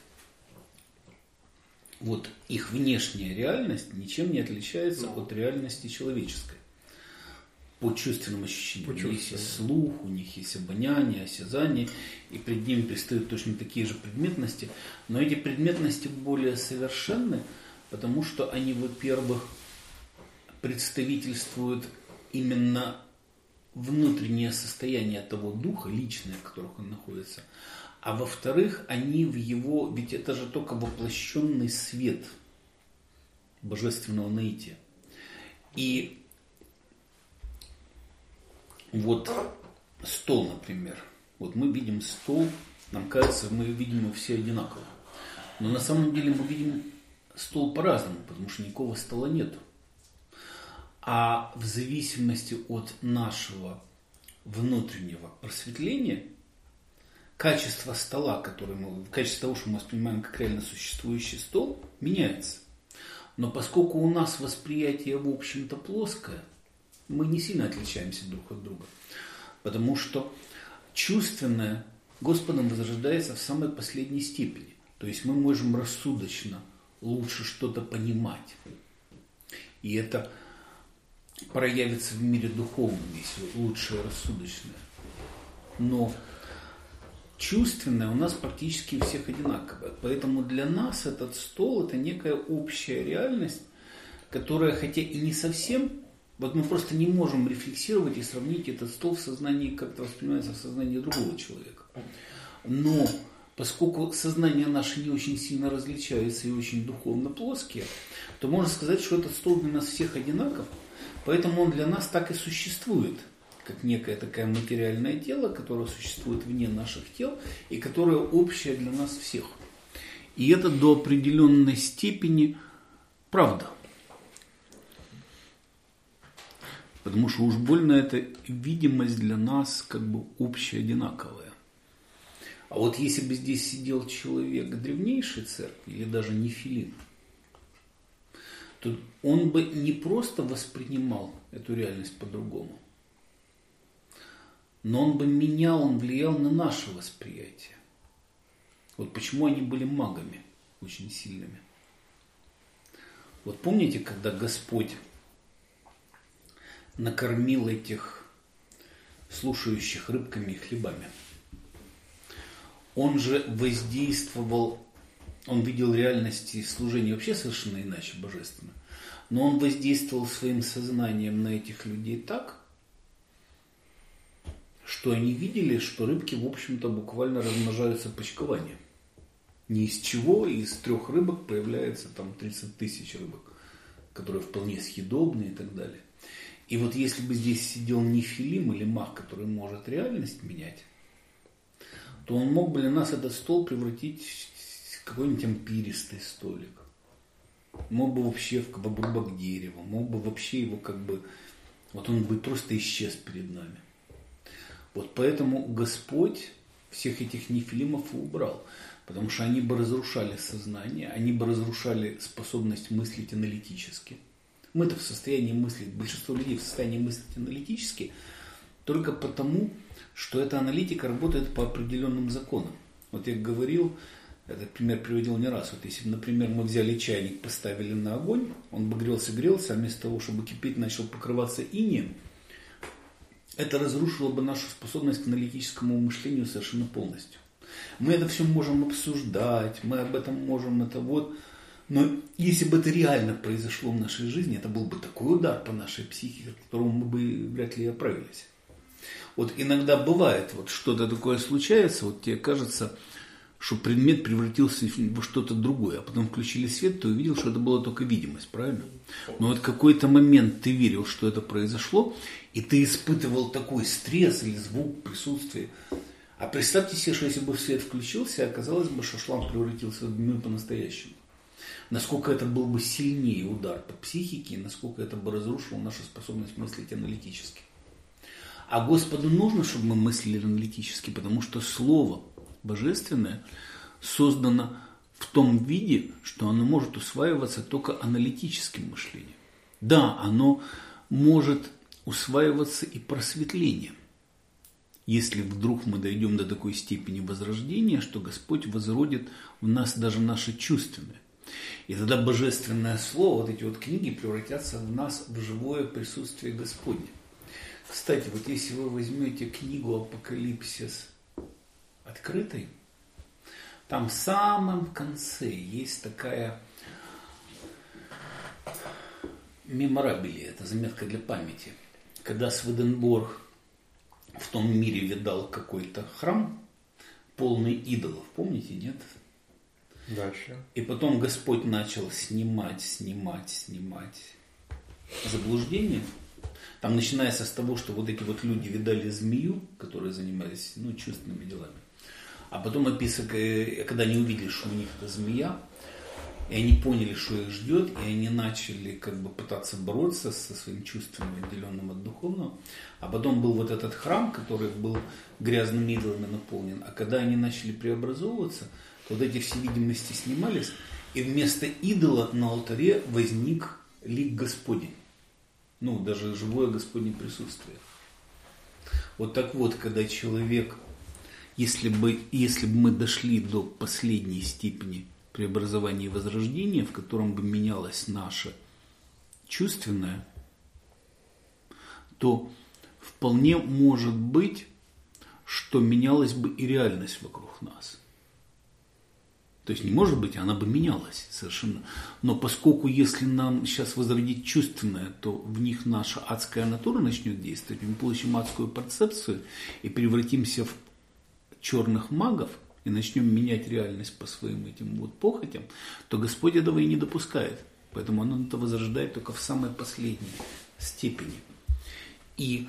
Вот их внешняя реальность ничем не отличается от реальности человеческой. По чувственным ощущениям. У них есть слух, у них есть обоняние, осязание, и перед ними предстают точно такие же предметности. Но эти предметности более совершенны, потому что они, во-первых, представительствуют именно внутреннее состояние того духа, личное, в котором он находится. А во-вторых, они в его... Ведь это же только воплощенный свет божественного наития. И вот стол, например. Вот мы видим стол, нам кажется, мы видим его все одинаково. Но на самом деле мы видим стол по-разному, потому что никакого стола нет. А в зависимости от нашего внутреннего просветления, качество стола, качество того, что мы воспринимаем как реально существующий стол, меняется. Но поскольку у нас восприятие, в общем-то, плоское, мы не сильно отличаемся друг от друга. Потому что чувственное Господом возрождается в самой последней степени. То есть мы можем рассудочно лучше что-то понимать. И это проявится в мире духовном, если лучшее рассудочное. Но чувственное у нас практически у всех одинаковое. Поэтому для нас этот стол – это некая общая реальность, которая, хотя и не совсем, вот мы просто не можем рефлексировать и сравнить этот стол в сознании, как это воспринимается в сознании другого человека. Но поскольку сознание наше не очень сильно различается и очень духовно плоские, то можно сказать, что этот стол для нас всех одинаков, поэтому он для нас так и существует, как некое такое материальное тело, которое существует вне наших тел и которое общее для нас всех. И это до определенной степени правда. Потому что уж больно эта видимость для нас как бы общая, одинаковая. А вот если бы здесь сидел человек древнейшей церкви, или даже нефилим, то он бы не просто воспринимал эту реальность по-другому, но он бы менял, он влиял на наше восприятие. Вот почему они были магами очень сильными. Вот помните, когда Господь накормил этих слушающих рыбками и хлебами? Он же воздействовал, он видел реальности служения вообще совершенно иначе, божественно, но он воздействовал своим сознанием на этих людей так, что они видели, что рыбки, в общем-то, буквально размножаются почкованием. Ни из чего, из 3 рыбок появляется там 30 тысяч рыбок. которые вполне съедобны и так далее. И вот если бы здесь сидел нефилим или маг, который может реальность менять, то он мог бы для нас этот стол превратить в какой-нибудь ампиристый столик. Мог бы вообще в обрубок дерева, мог бы вообще его вот он бы просто исчез перед нами. Вот поэтому Господь всех этих нефилимов и убрал. Потому что они бы разрушали сознание, они бы разрушали способность мыслить аналитически. Мы-то в состоянии мыслить, большинство людей в состоянии мыслить аналитически только потому, что эта аналитика работает по определенным законам. Вот я говорил, этот пример приводил не раз. Вот если бы, например, мы взяли чайник, поставили на огонь, он бы грелся, а вместо того, чтобы кипеть, начал покрываться инеем, это разрушило бы нашу способность к аналитическому мышлению совершенно полностью. Мы это все можем обсуждать, мы об этом можем но если бы это реально произошло в нашей жизни, это был бы такой удар по нашей психике, от которого мы бы вряд ли оправились. Вот иногда бывает, вот что-то такое случается, вот тебе кажется, что предмет превратился во что-то другое, а потом включили свет, ты увидел, что это была только видимость, правильно? Но вот какой-то момент ты верил, что это произошло, и ты испытывал такой стресс или звук, присутствие. А представьте себе, что если бы свет включился, оказалось бы, что шланг превратился в мир по-настоящему. Насколько это был бы сильнее удар по психике, насколько это бы разрушило нашу способность мыслить аналитически. А Господу нужно, чтобы мы мыслили аналитически, потому что Слово Божественное создано в том виде, что оно может усваиваться только аналитическим мышлением. Да, оно может усваиваться и просветлением. Если вдруг мы дойдем до такой степени возрождения, что Господь возродит в нас даже наше чувственное. И тогда Божественное Слово, вот эти вот книги превратятся в нас в живое присутствие Господне. Кстати, вот если вы возьмете книгу «Апокалипсис» открытой, там в самом конце есть такая меморабилия, это заметка для памяти. Когда Сведенборг в том мире видал какой-то храм, полный идолов, помните, нет? Дальше. И потом Господь начал снимать заблуждение. Там начинается с того, что вот эти вот люди видали змею, которые занимались чувственными делами. А потом описано, когда они увидели, что у них это змея, и они поняли, что их ждет, и они начали пытаться бороться со своим чувственным, отделенным от духовного. А потом был вот этот храм, который был грязными идолами наполнен. А когда они начали преобразовываться, то вот эти все видимости снимались, и вместо идола на алтаре возник лик Господень. Даже живое Господне присутствие. Вот так вот, когда человек, если бы мы дошли до последней степени преобразования и возрождения, в котором бы менялось наше чувственное, то вполне может быть, что менялась бы и реальность вокруг нас. То есть не может быть, она бы менялась совершенно. Но поскольку если нам сейчас возродить чувственное, то в них наша адская натура начнет действовать, мы получим адскую перцепцию и превратимся в черных магов и начнем менять реальность по своим этим похотям, то Господь этого и не допускает. Поэтому Он это возрождает только в самой последней степени. И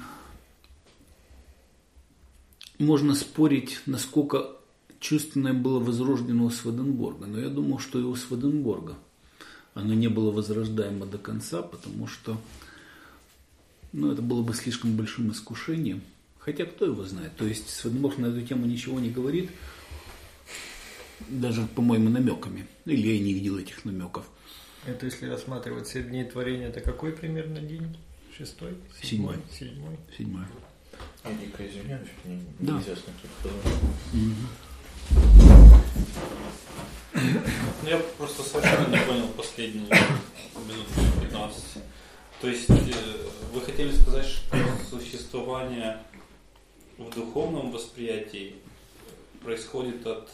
можно спорить, насколько чувственное было возрождено у Сведенборга. Но я думал, что и у Сведенборга оно не было возрождаемо до конца, потому что это было бы слишком большим искушением. Хотя кто его знает. То есть Сведенборг на эту тему ничего не говорит, даже, по-моему, намеками. Или я не видел этих намеков. Это если рассматривать 7 дней творения, это какой примерно день? 6-й? 7-й. 7-й. А дико извиняюсь, да. Неизвестно, кто Я просто совершенно не понял последние минут 15. То есть вы хотели сказать, что существование в духовном восприятии происходит от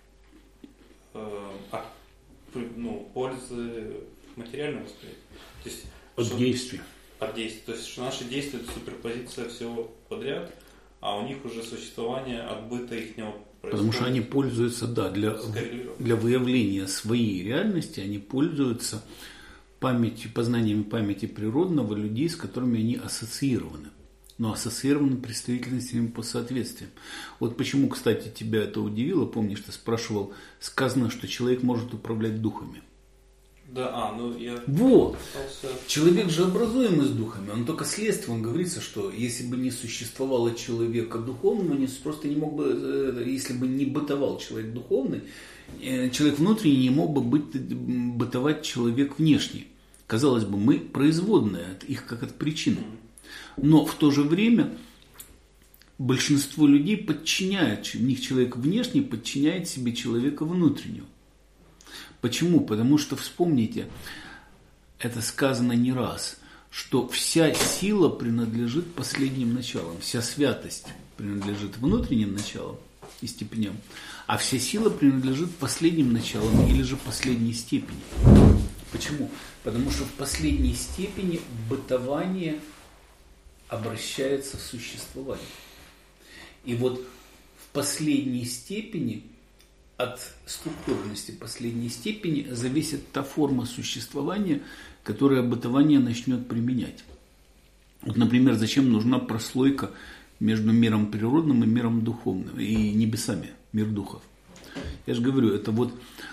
пользы в материальном восприятии? То есть, от действия. От действия. То есть, что наши действия – это суперпозиция всего подряд, а у них уже существование от быта ихнего происходит. Потому что они пользуются, для выявления своей реальности, они пользуются познаниями памяти природного людей, с которыми они ассоциированы. Но ассоциированы представительностями по соответствиям. Вот почему, кстати, тебя это удивило, помнишь, ты спрашивал, сказано, что человек может управлять духами. Да, я... Вот! Пытался... Человек же образуемый с духами, он только следствие, он говорится, что если бы не существовало человека духовного, просто не мог бы, если бы не бытовал человек духовный, человек внутренний не мог бы бытовать человек внешний. Казалось бы, мы производные от их как от причины. Но в то же время большинство людей подчиняют, в них человек внешний подчиняет себе человека внутреннего. Почему? Потому что, вспомните, это сказано не раз, что вся сила принадлежит последним началам, вся святость принадлежит внутренним началам и степеням, а вся сила принадлежит последним началам или же последней степени. Почему? Потому что в последней степени бытование обращается в существование. И вот в последней степени, от структурности последней степени, зависит та форма существования, которую бытование начнет применять. Вот, например, зачем нужна прослойка между миром природным и миром духовным, и небесами, мир духов. Я же говорю, это вот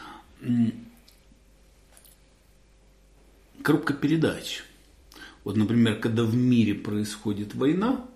коробка передач. Вот, например, когда в мире происходит война,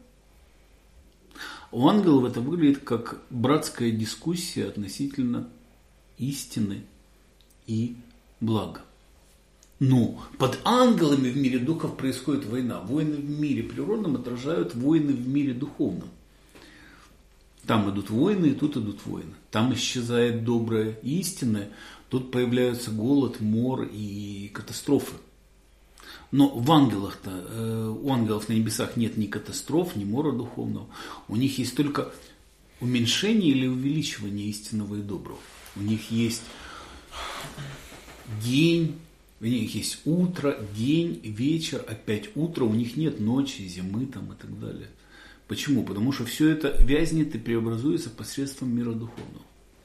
у ангелов это выглядит как братская дискуссия относительно истины и блага. Но под ангелами в мире духов происходит война. Войны в мире природном отражают войны в мире духовном. Там идут войны, и тут идут войны. Там исчезает доброе и истинное, тут появляются голод, мор и катастрофы. Но в ангелах-то, у ангелов на небесах нет ни катастроф, ни мора духовного. У них есть только уменьшение или увеличивание истинного и доброго. У них есть день, у них есть утро, день, вечер, опять утро. У них нет ночи, зимы там и так далее. Почему? Потому что все это вязнет и преобразуется посредством мира духовного.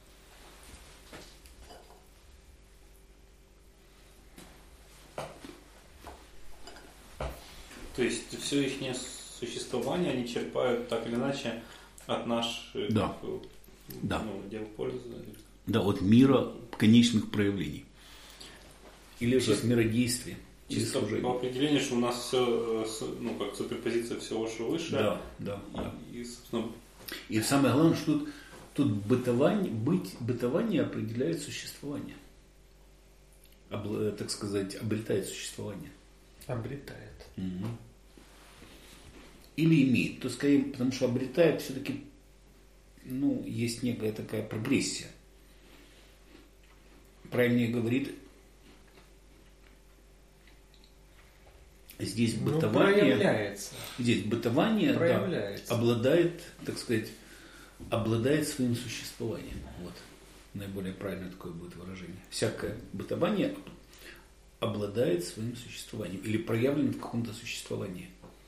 То есть все их существование они черпают так или иначе от наших дел пользы. Да, от мира конечных проявлений. Или же от мира действий. Чисто по определению, что у нас все, как суперпозиция всего, что выше. Да. И самое главное, что тут бытование определяет существование. Так сказать, обретает существование. Обретает. Угу. Или имеет. То скорее, потому что обретает все-таки, есть некая такая прогрессия. Правильнее говорит, здесь бытование, обладает, так сказать, обладает своим существованием. Вот. Наиболее правильное такое будет выражение. Всякое бытование обладает своим существованием или проявлено в каком-то существовании.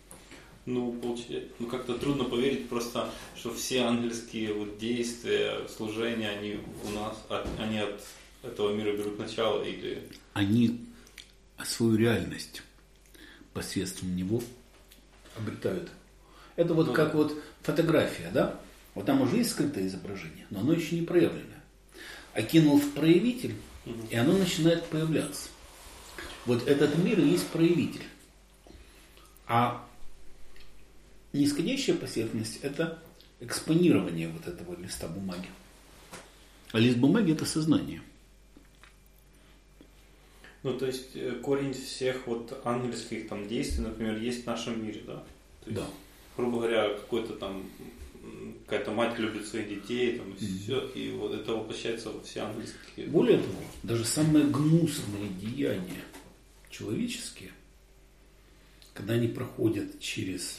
Как-то трудно поверить просто, что все ангельские действия, служения, они у нас, они от этого мира берут начало или... Они свою реальность посредством него обретают. Это вот как вот фотография, да? Вот там уже есть скрытое изображение, но оно еще не проявленное. А кинул в проявитель, и оно начинает появляться. Вот этот мир и есть проявитель. А нисходящая поверхность – это экспонирование вот этого листа бумаги. А лист бумаги – это сознание. То есть корень всех вот ангельских там действий, например, есть в нашем мире, да? То есть, грубо говоря, какая-то мать любит своих детей, там, и все, и вот это воплощается во все ангельские. Более того, даже самые гнусные деяния человеческие, когда они проходят через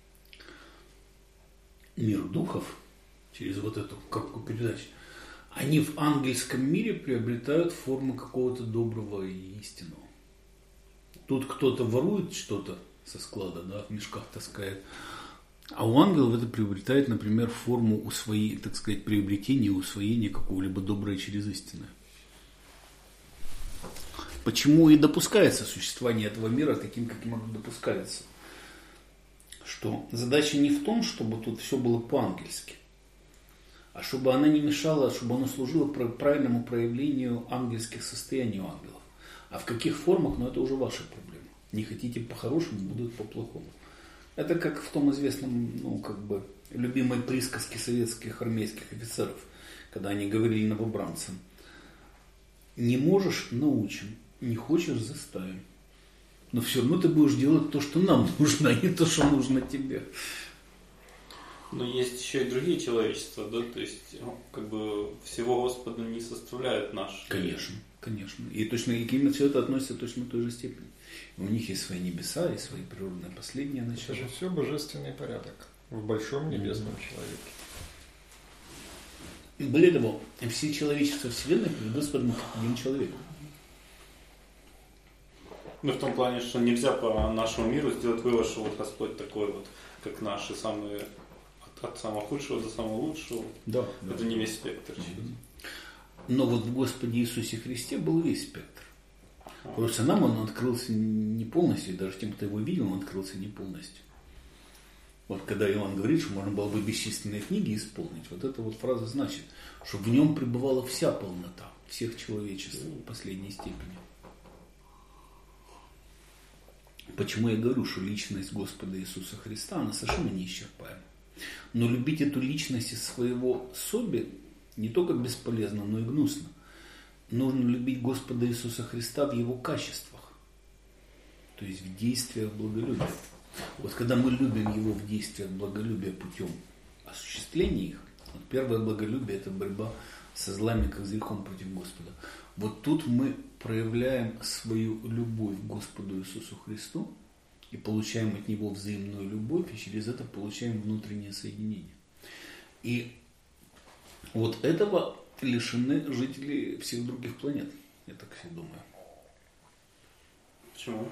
мир духов, через вот эту коробку передач, они в ангельском мире приобретают форму какого-то доброго и истинного. Тут кто-то ворует что-то со склада, в мешках таскает, а у ангелов это приобретает, например, форму так сказать, приобретения, усвоения какого-либо доброго через истинное. Почему и допускается существование этого мира таким, каким оно допускается. Что задача не в том, чтобы тут все было по-ангельски, а чтобы она не мешала, чтобы оно служило правильному проявлению ангельских состояний у ангелов. А в каких формах, это уже ваша проблема. Не хотите по-хорошему, будут по-плохому. Это как в том известном, любимой присказке советских армейских офицеров, когда они говорили новобранцам: не можешь — научим, не хочешь — заставим. Но все равно ты будешь делать то, что нам нужно, а не то, что нужно тебе. Но есть еще и другие человечества, да? То есть, всего Господа не составляют наш. Конечно. И точно и к ним все это относится точно в той же степени. У них есть свои небеса и свои природные последние начала. Это же все божественный порядок в большом небесном человеке. И более того, все человечества Вселенной предусмотрены как один человек. В том плане, что нельзя по нашему миру сделать вывод, что Господь такой как наши самые, от самого худшего до самого лучшего. Да. Это не весь спектр. Но в Господе Иисусе Христе был весь спектр. Просто нам он открылся не полностью, даже тем, кто его видел, он открылся не полностью. Когда Иоанн говорит, что можно было бы бесчисленные книги исполнить, эта фраза значит, что в нем пребывала вся полнота всех человечеств в последней степени. Почему я говорю, что личность Господа Иисуса Христа, она совершенно неисчерпаема. Но любить эту личность из своего соби не только бесполезно, но и гнусно. Нужно любить Господа Иисуса Христа в Его качествах, то есть в действиях благолюбия. Когда мы любим Его в действиях благолюбия путем осуществления их, первое благолюбие – это борьба со злами, как с грехом против Господа. Тут мы проявляем свою любовь к Господу Иисусу Христу и получаем от Него взаимную любовь, и через это получаем внутреннее соединение. И этого лишены жители всех других планет, я так себе думаю. Почему?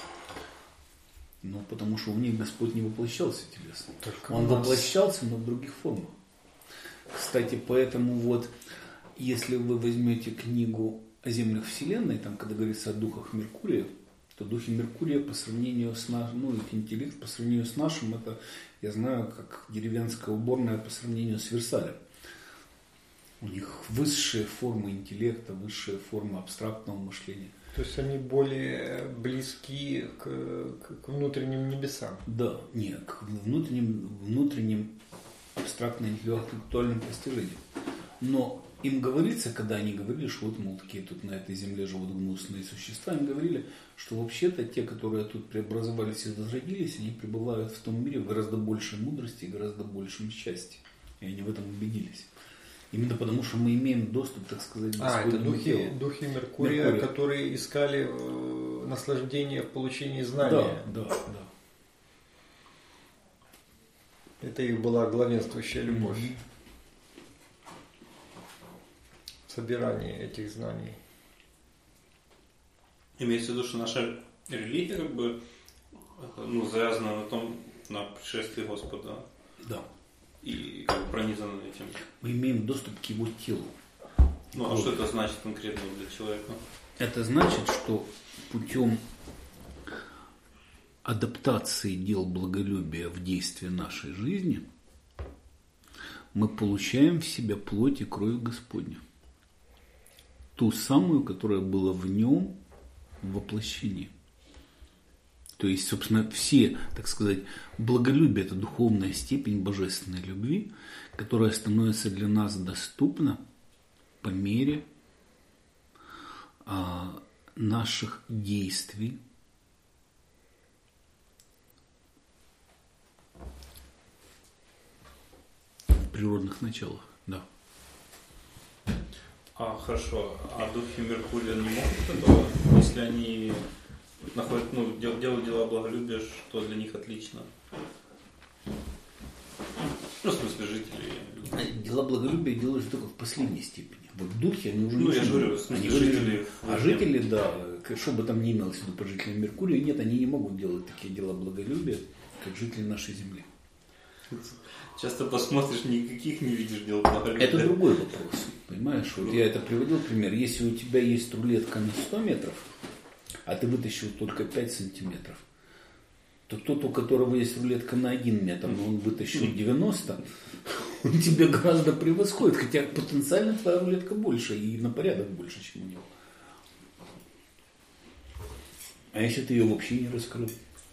Потому что у них Господь не воплощался телесно. Он воплощался, но в других формах. Кстати, поэтому если вы возьмете книгу о землях Вселенной, там, когда говорится о духах Меркурия, то духи Меркурия по сравнению с нашим, их интеллект по сравнению с нашим, это, я знаю, как деревенская уборная по сравнению с Версалем. У них высшие формы интеллекта, высшие формы абстрактного мышления. То есть они более близки к внутренним небесам? Да, нет, к внутренним абстрактно-интеллектуальным постижениям. Но им говорится, когда они говорили, что такие тут на этой земле живут гнусные существа, им говорили, что вообще-то те, которые тут преобразовались и возродились, они пребывают в том мире в гораздо большей мудрости и гораздо большем счастье. И они в этом убедились. Именно потому, что мы имеем доступ, так сказать, к Господнему телу. Это духи Меркурия, которые искали наслаждение в получении знания. Да. Это их была главенствующая любовь. Собирание этих знаний. Имеется в виду, что наша религия завязана на пришествии Господа. Да. И пронизана этим. Мы имеем доступ к Его телу. А что это значит конкретно для человека? Это значит, что путем адаптации дел благолюбия в действие нашей жизни мы получаем в себя плоть и кровь Господню. Ту самую, которая была в нем в воплощении. То есть, собственно, все, так сказать, благолюбие – это духовная степень божественной любви, которая становится для нас доступна по мере наших действий в природных началах. Да. Хорошо. А духи Меркурия не могут этого, если они делают дела благолюбия, что для них отлично? В смысле, жители. Дела благолюбия делают только в последней степени. Духи, они уже я говорю, в смысле, жители. А жители, да, что бы там ни имелось в виду под жителями Меркурия, нет, они не могут делать такие дела благолюбия, как жители нашей Земли. Часто посмотришь, никаких не видишь дел благолюбия. Это другой вопрос. Понимаешь, я это приводил пример. Если у тебя есть рулетка на 100 метров, а ты вытащил только 5 сантиметров, то тот, у которого есть рулетка на 1 метр, но он вытащил 90, он тебя гораздо превосходит, хотя потенциально твоя рулетка больше и на порядок больше, чем у него. А если ты ее вообще не раскрыл?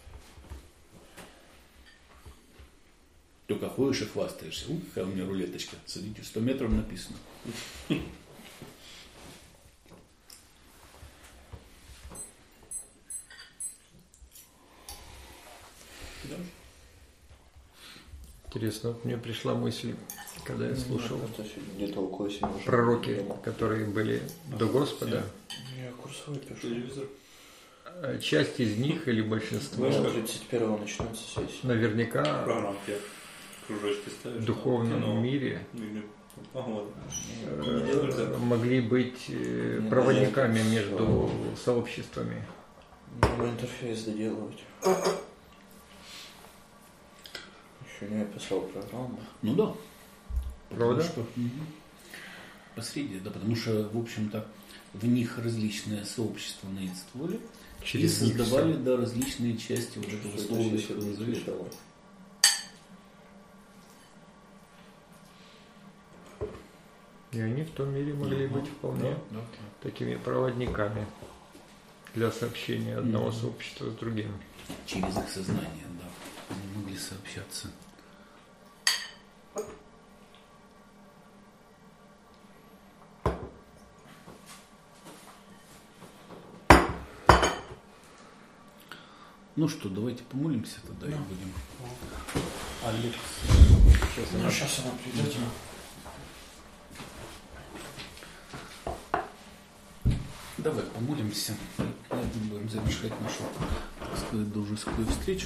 Только ходишь и хвастаешься. Какая у меня рулеточка. Смотрите, 100 метров написано. Интересно, вот мне пришла мысль, когда я слушал где-то около 7 пророки, которые были до Господа. Я курсовой пишу. Телевизор. Часть из них или большинство 31-го начнется сессия. наверняка Программки. Кружочки ставишь. в духовном мире Погода. могли быть проводниками между сообществами. Надо интерфейс доделывать. Еще не описал программу. Ну да. Правда? Посреднее, да, потому что, в общем-то, в них различные сообщества наинствовали и Через них создавали, всё. да, различные части вот этого слова Ветхого Завета. И они в том мире могли быть вполне такими проводниками для сообщения одного сообщества с другим. Через их сознание, да, они могли сообщаться. Ну что, давайте помолимся тогда и будем. Алекс. Сейчас она придет. Давай помолимся. Будем завершать нашу, так сказать, дружескую встречу.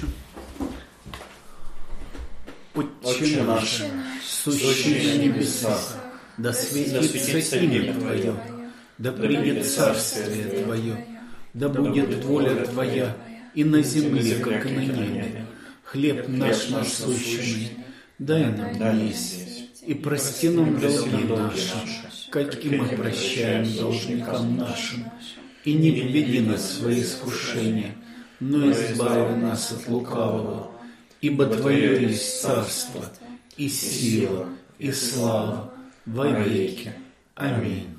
Отче наш, сущий на небесах, да светится имя Твое, да придет царствие Твое, да будет воля Твоя и на земле, как и на небе. Хлеб наш насущный дай нам есть, и прости нам долги наши, как и мы прощаем должникам нашим. И не введи нас в свои искушения, но избави нас от лукавого. Ибо Твое есть царство, и сила, и слава во веки. Аминь.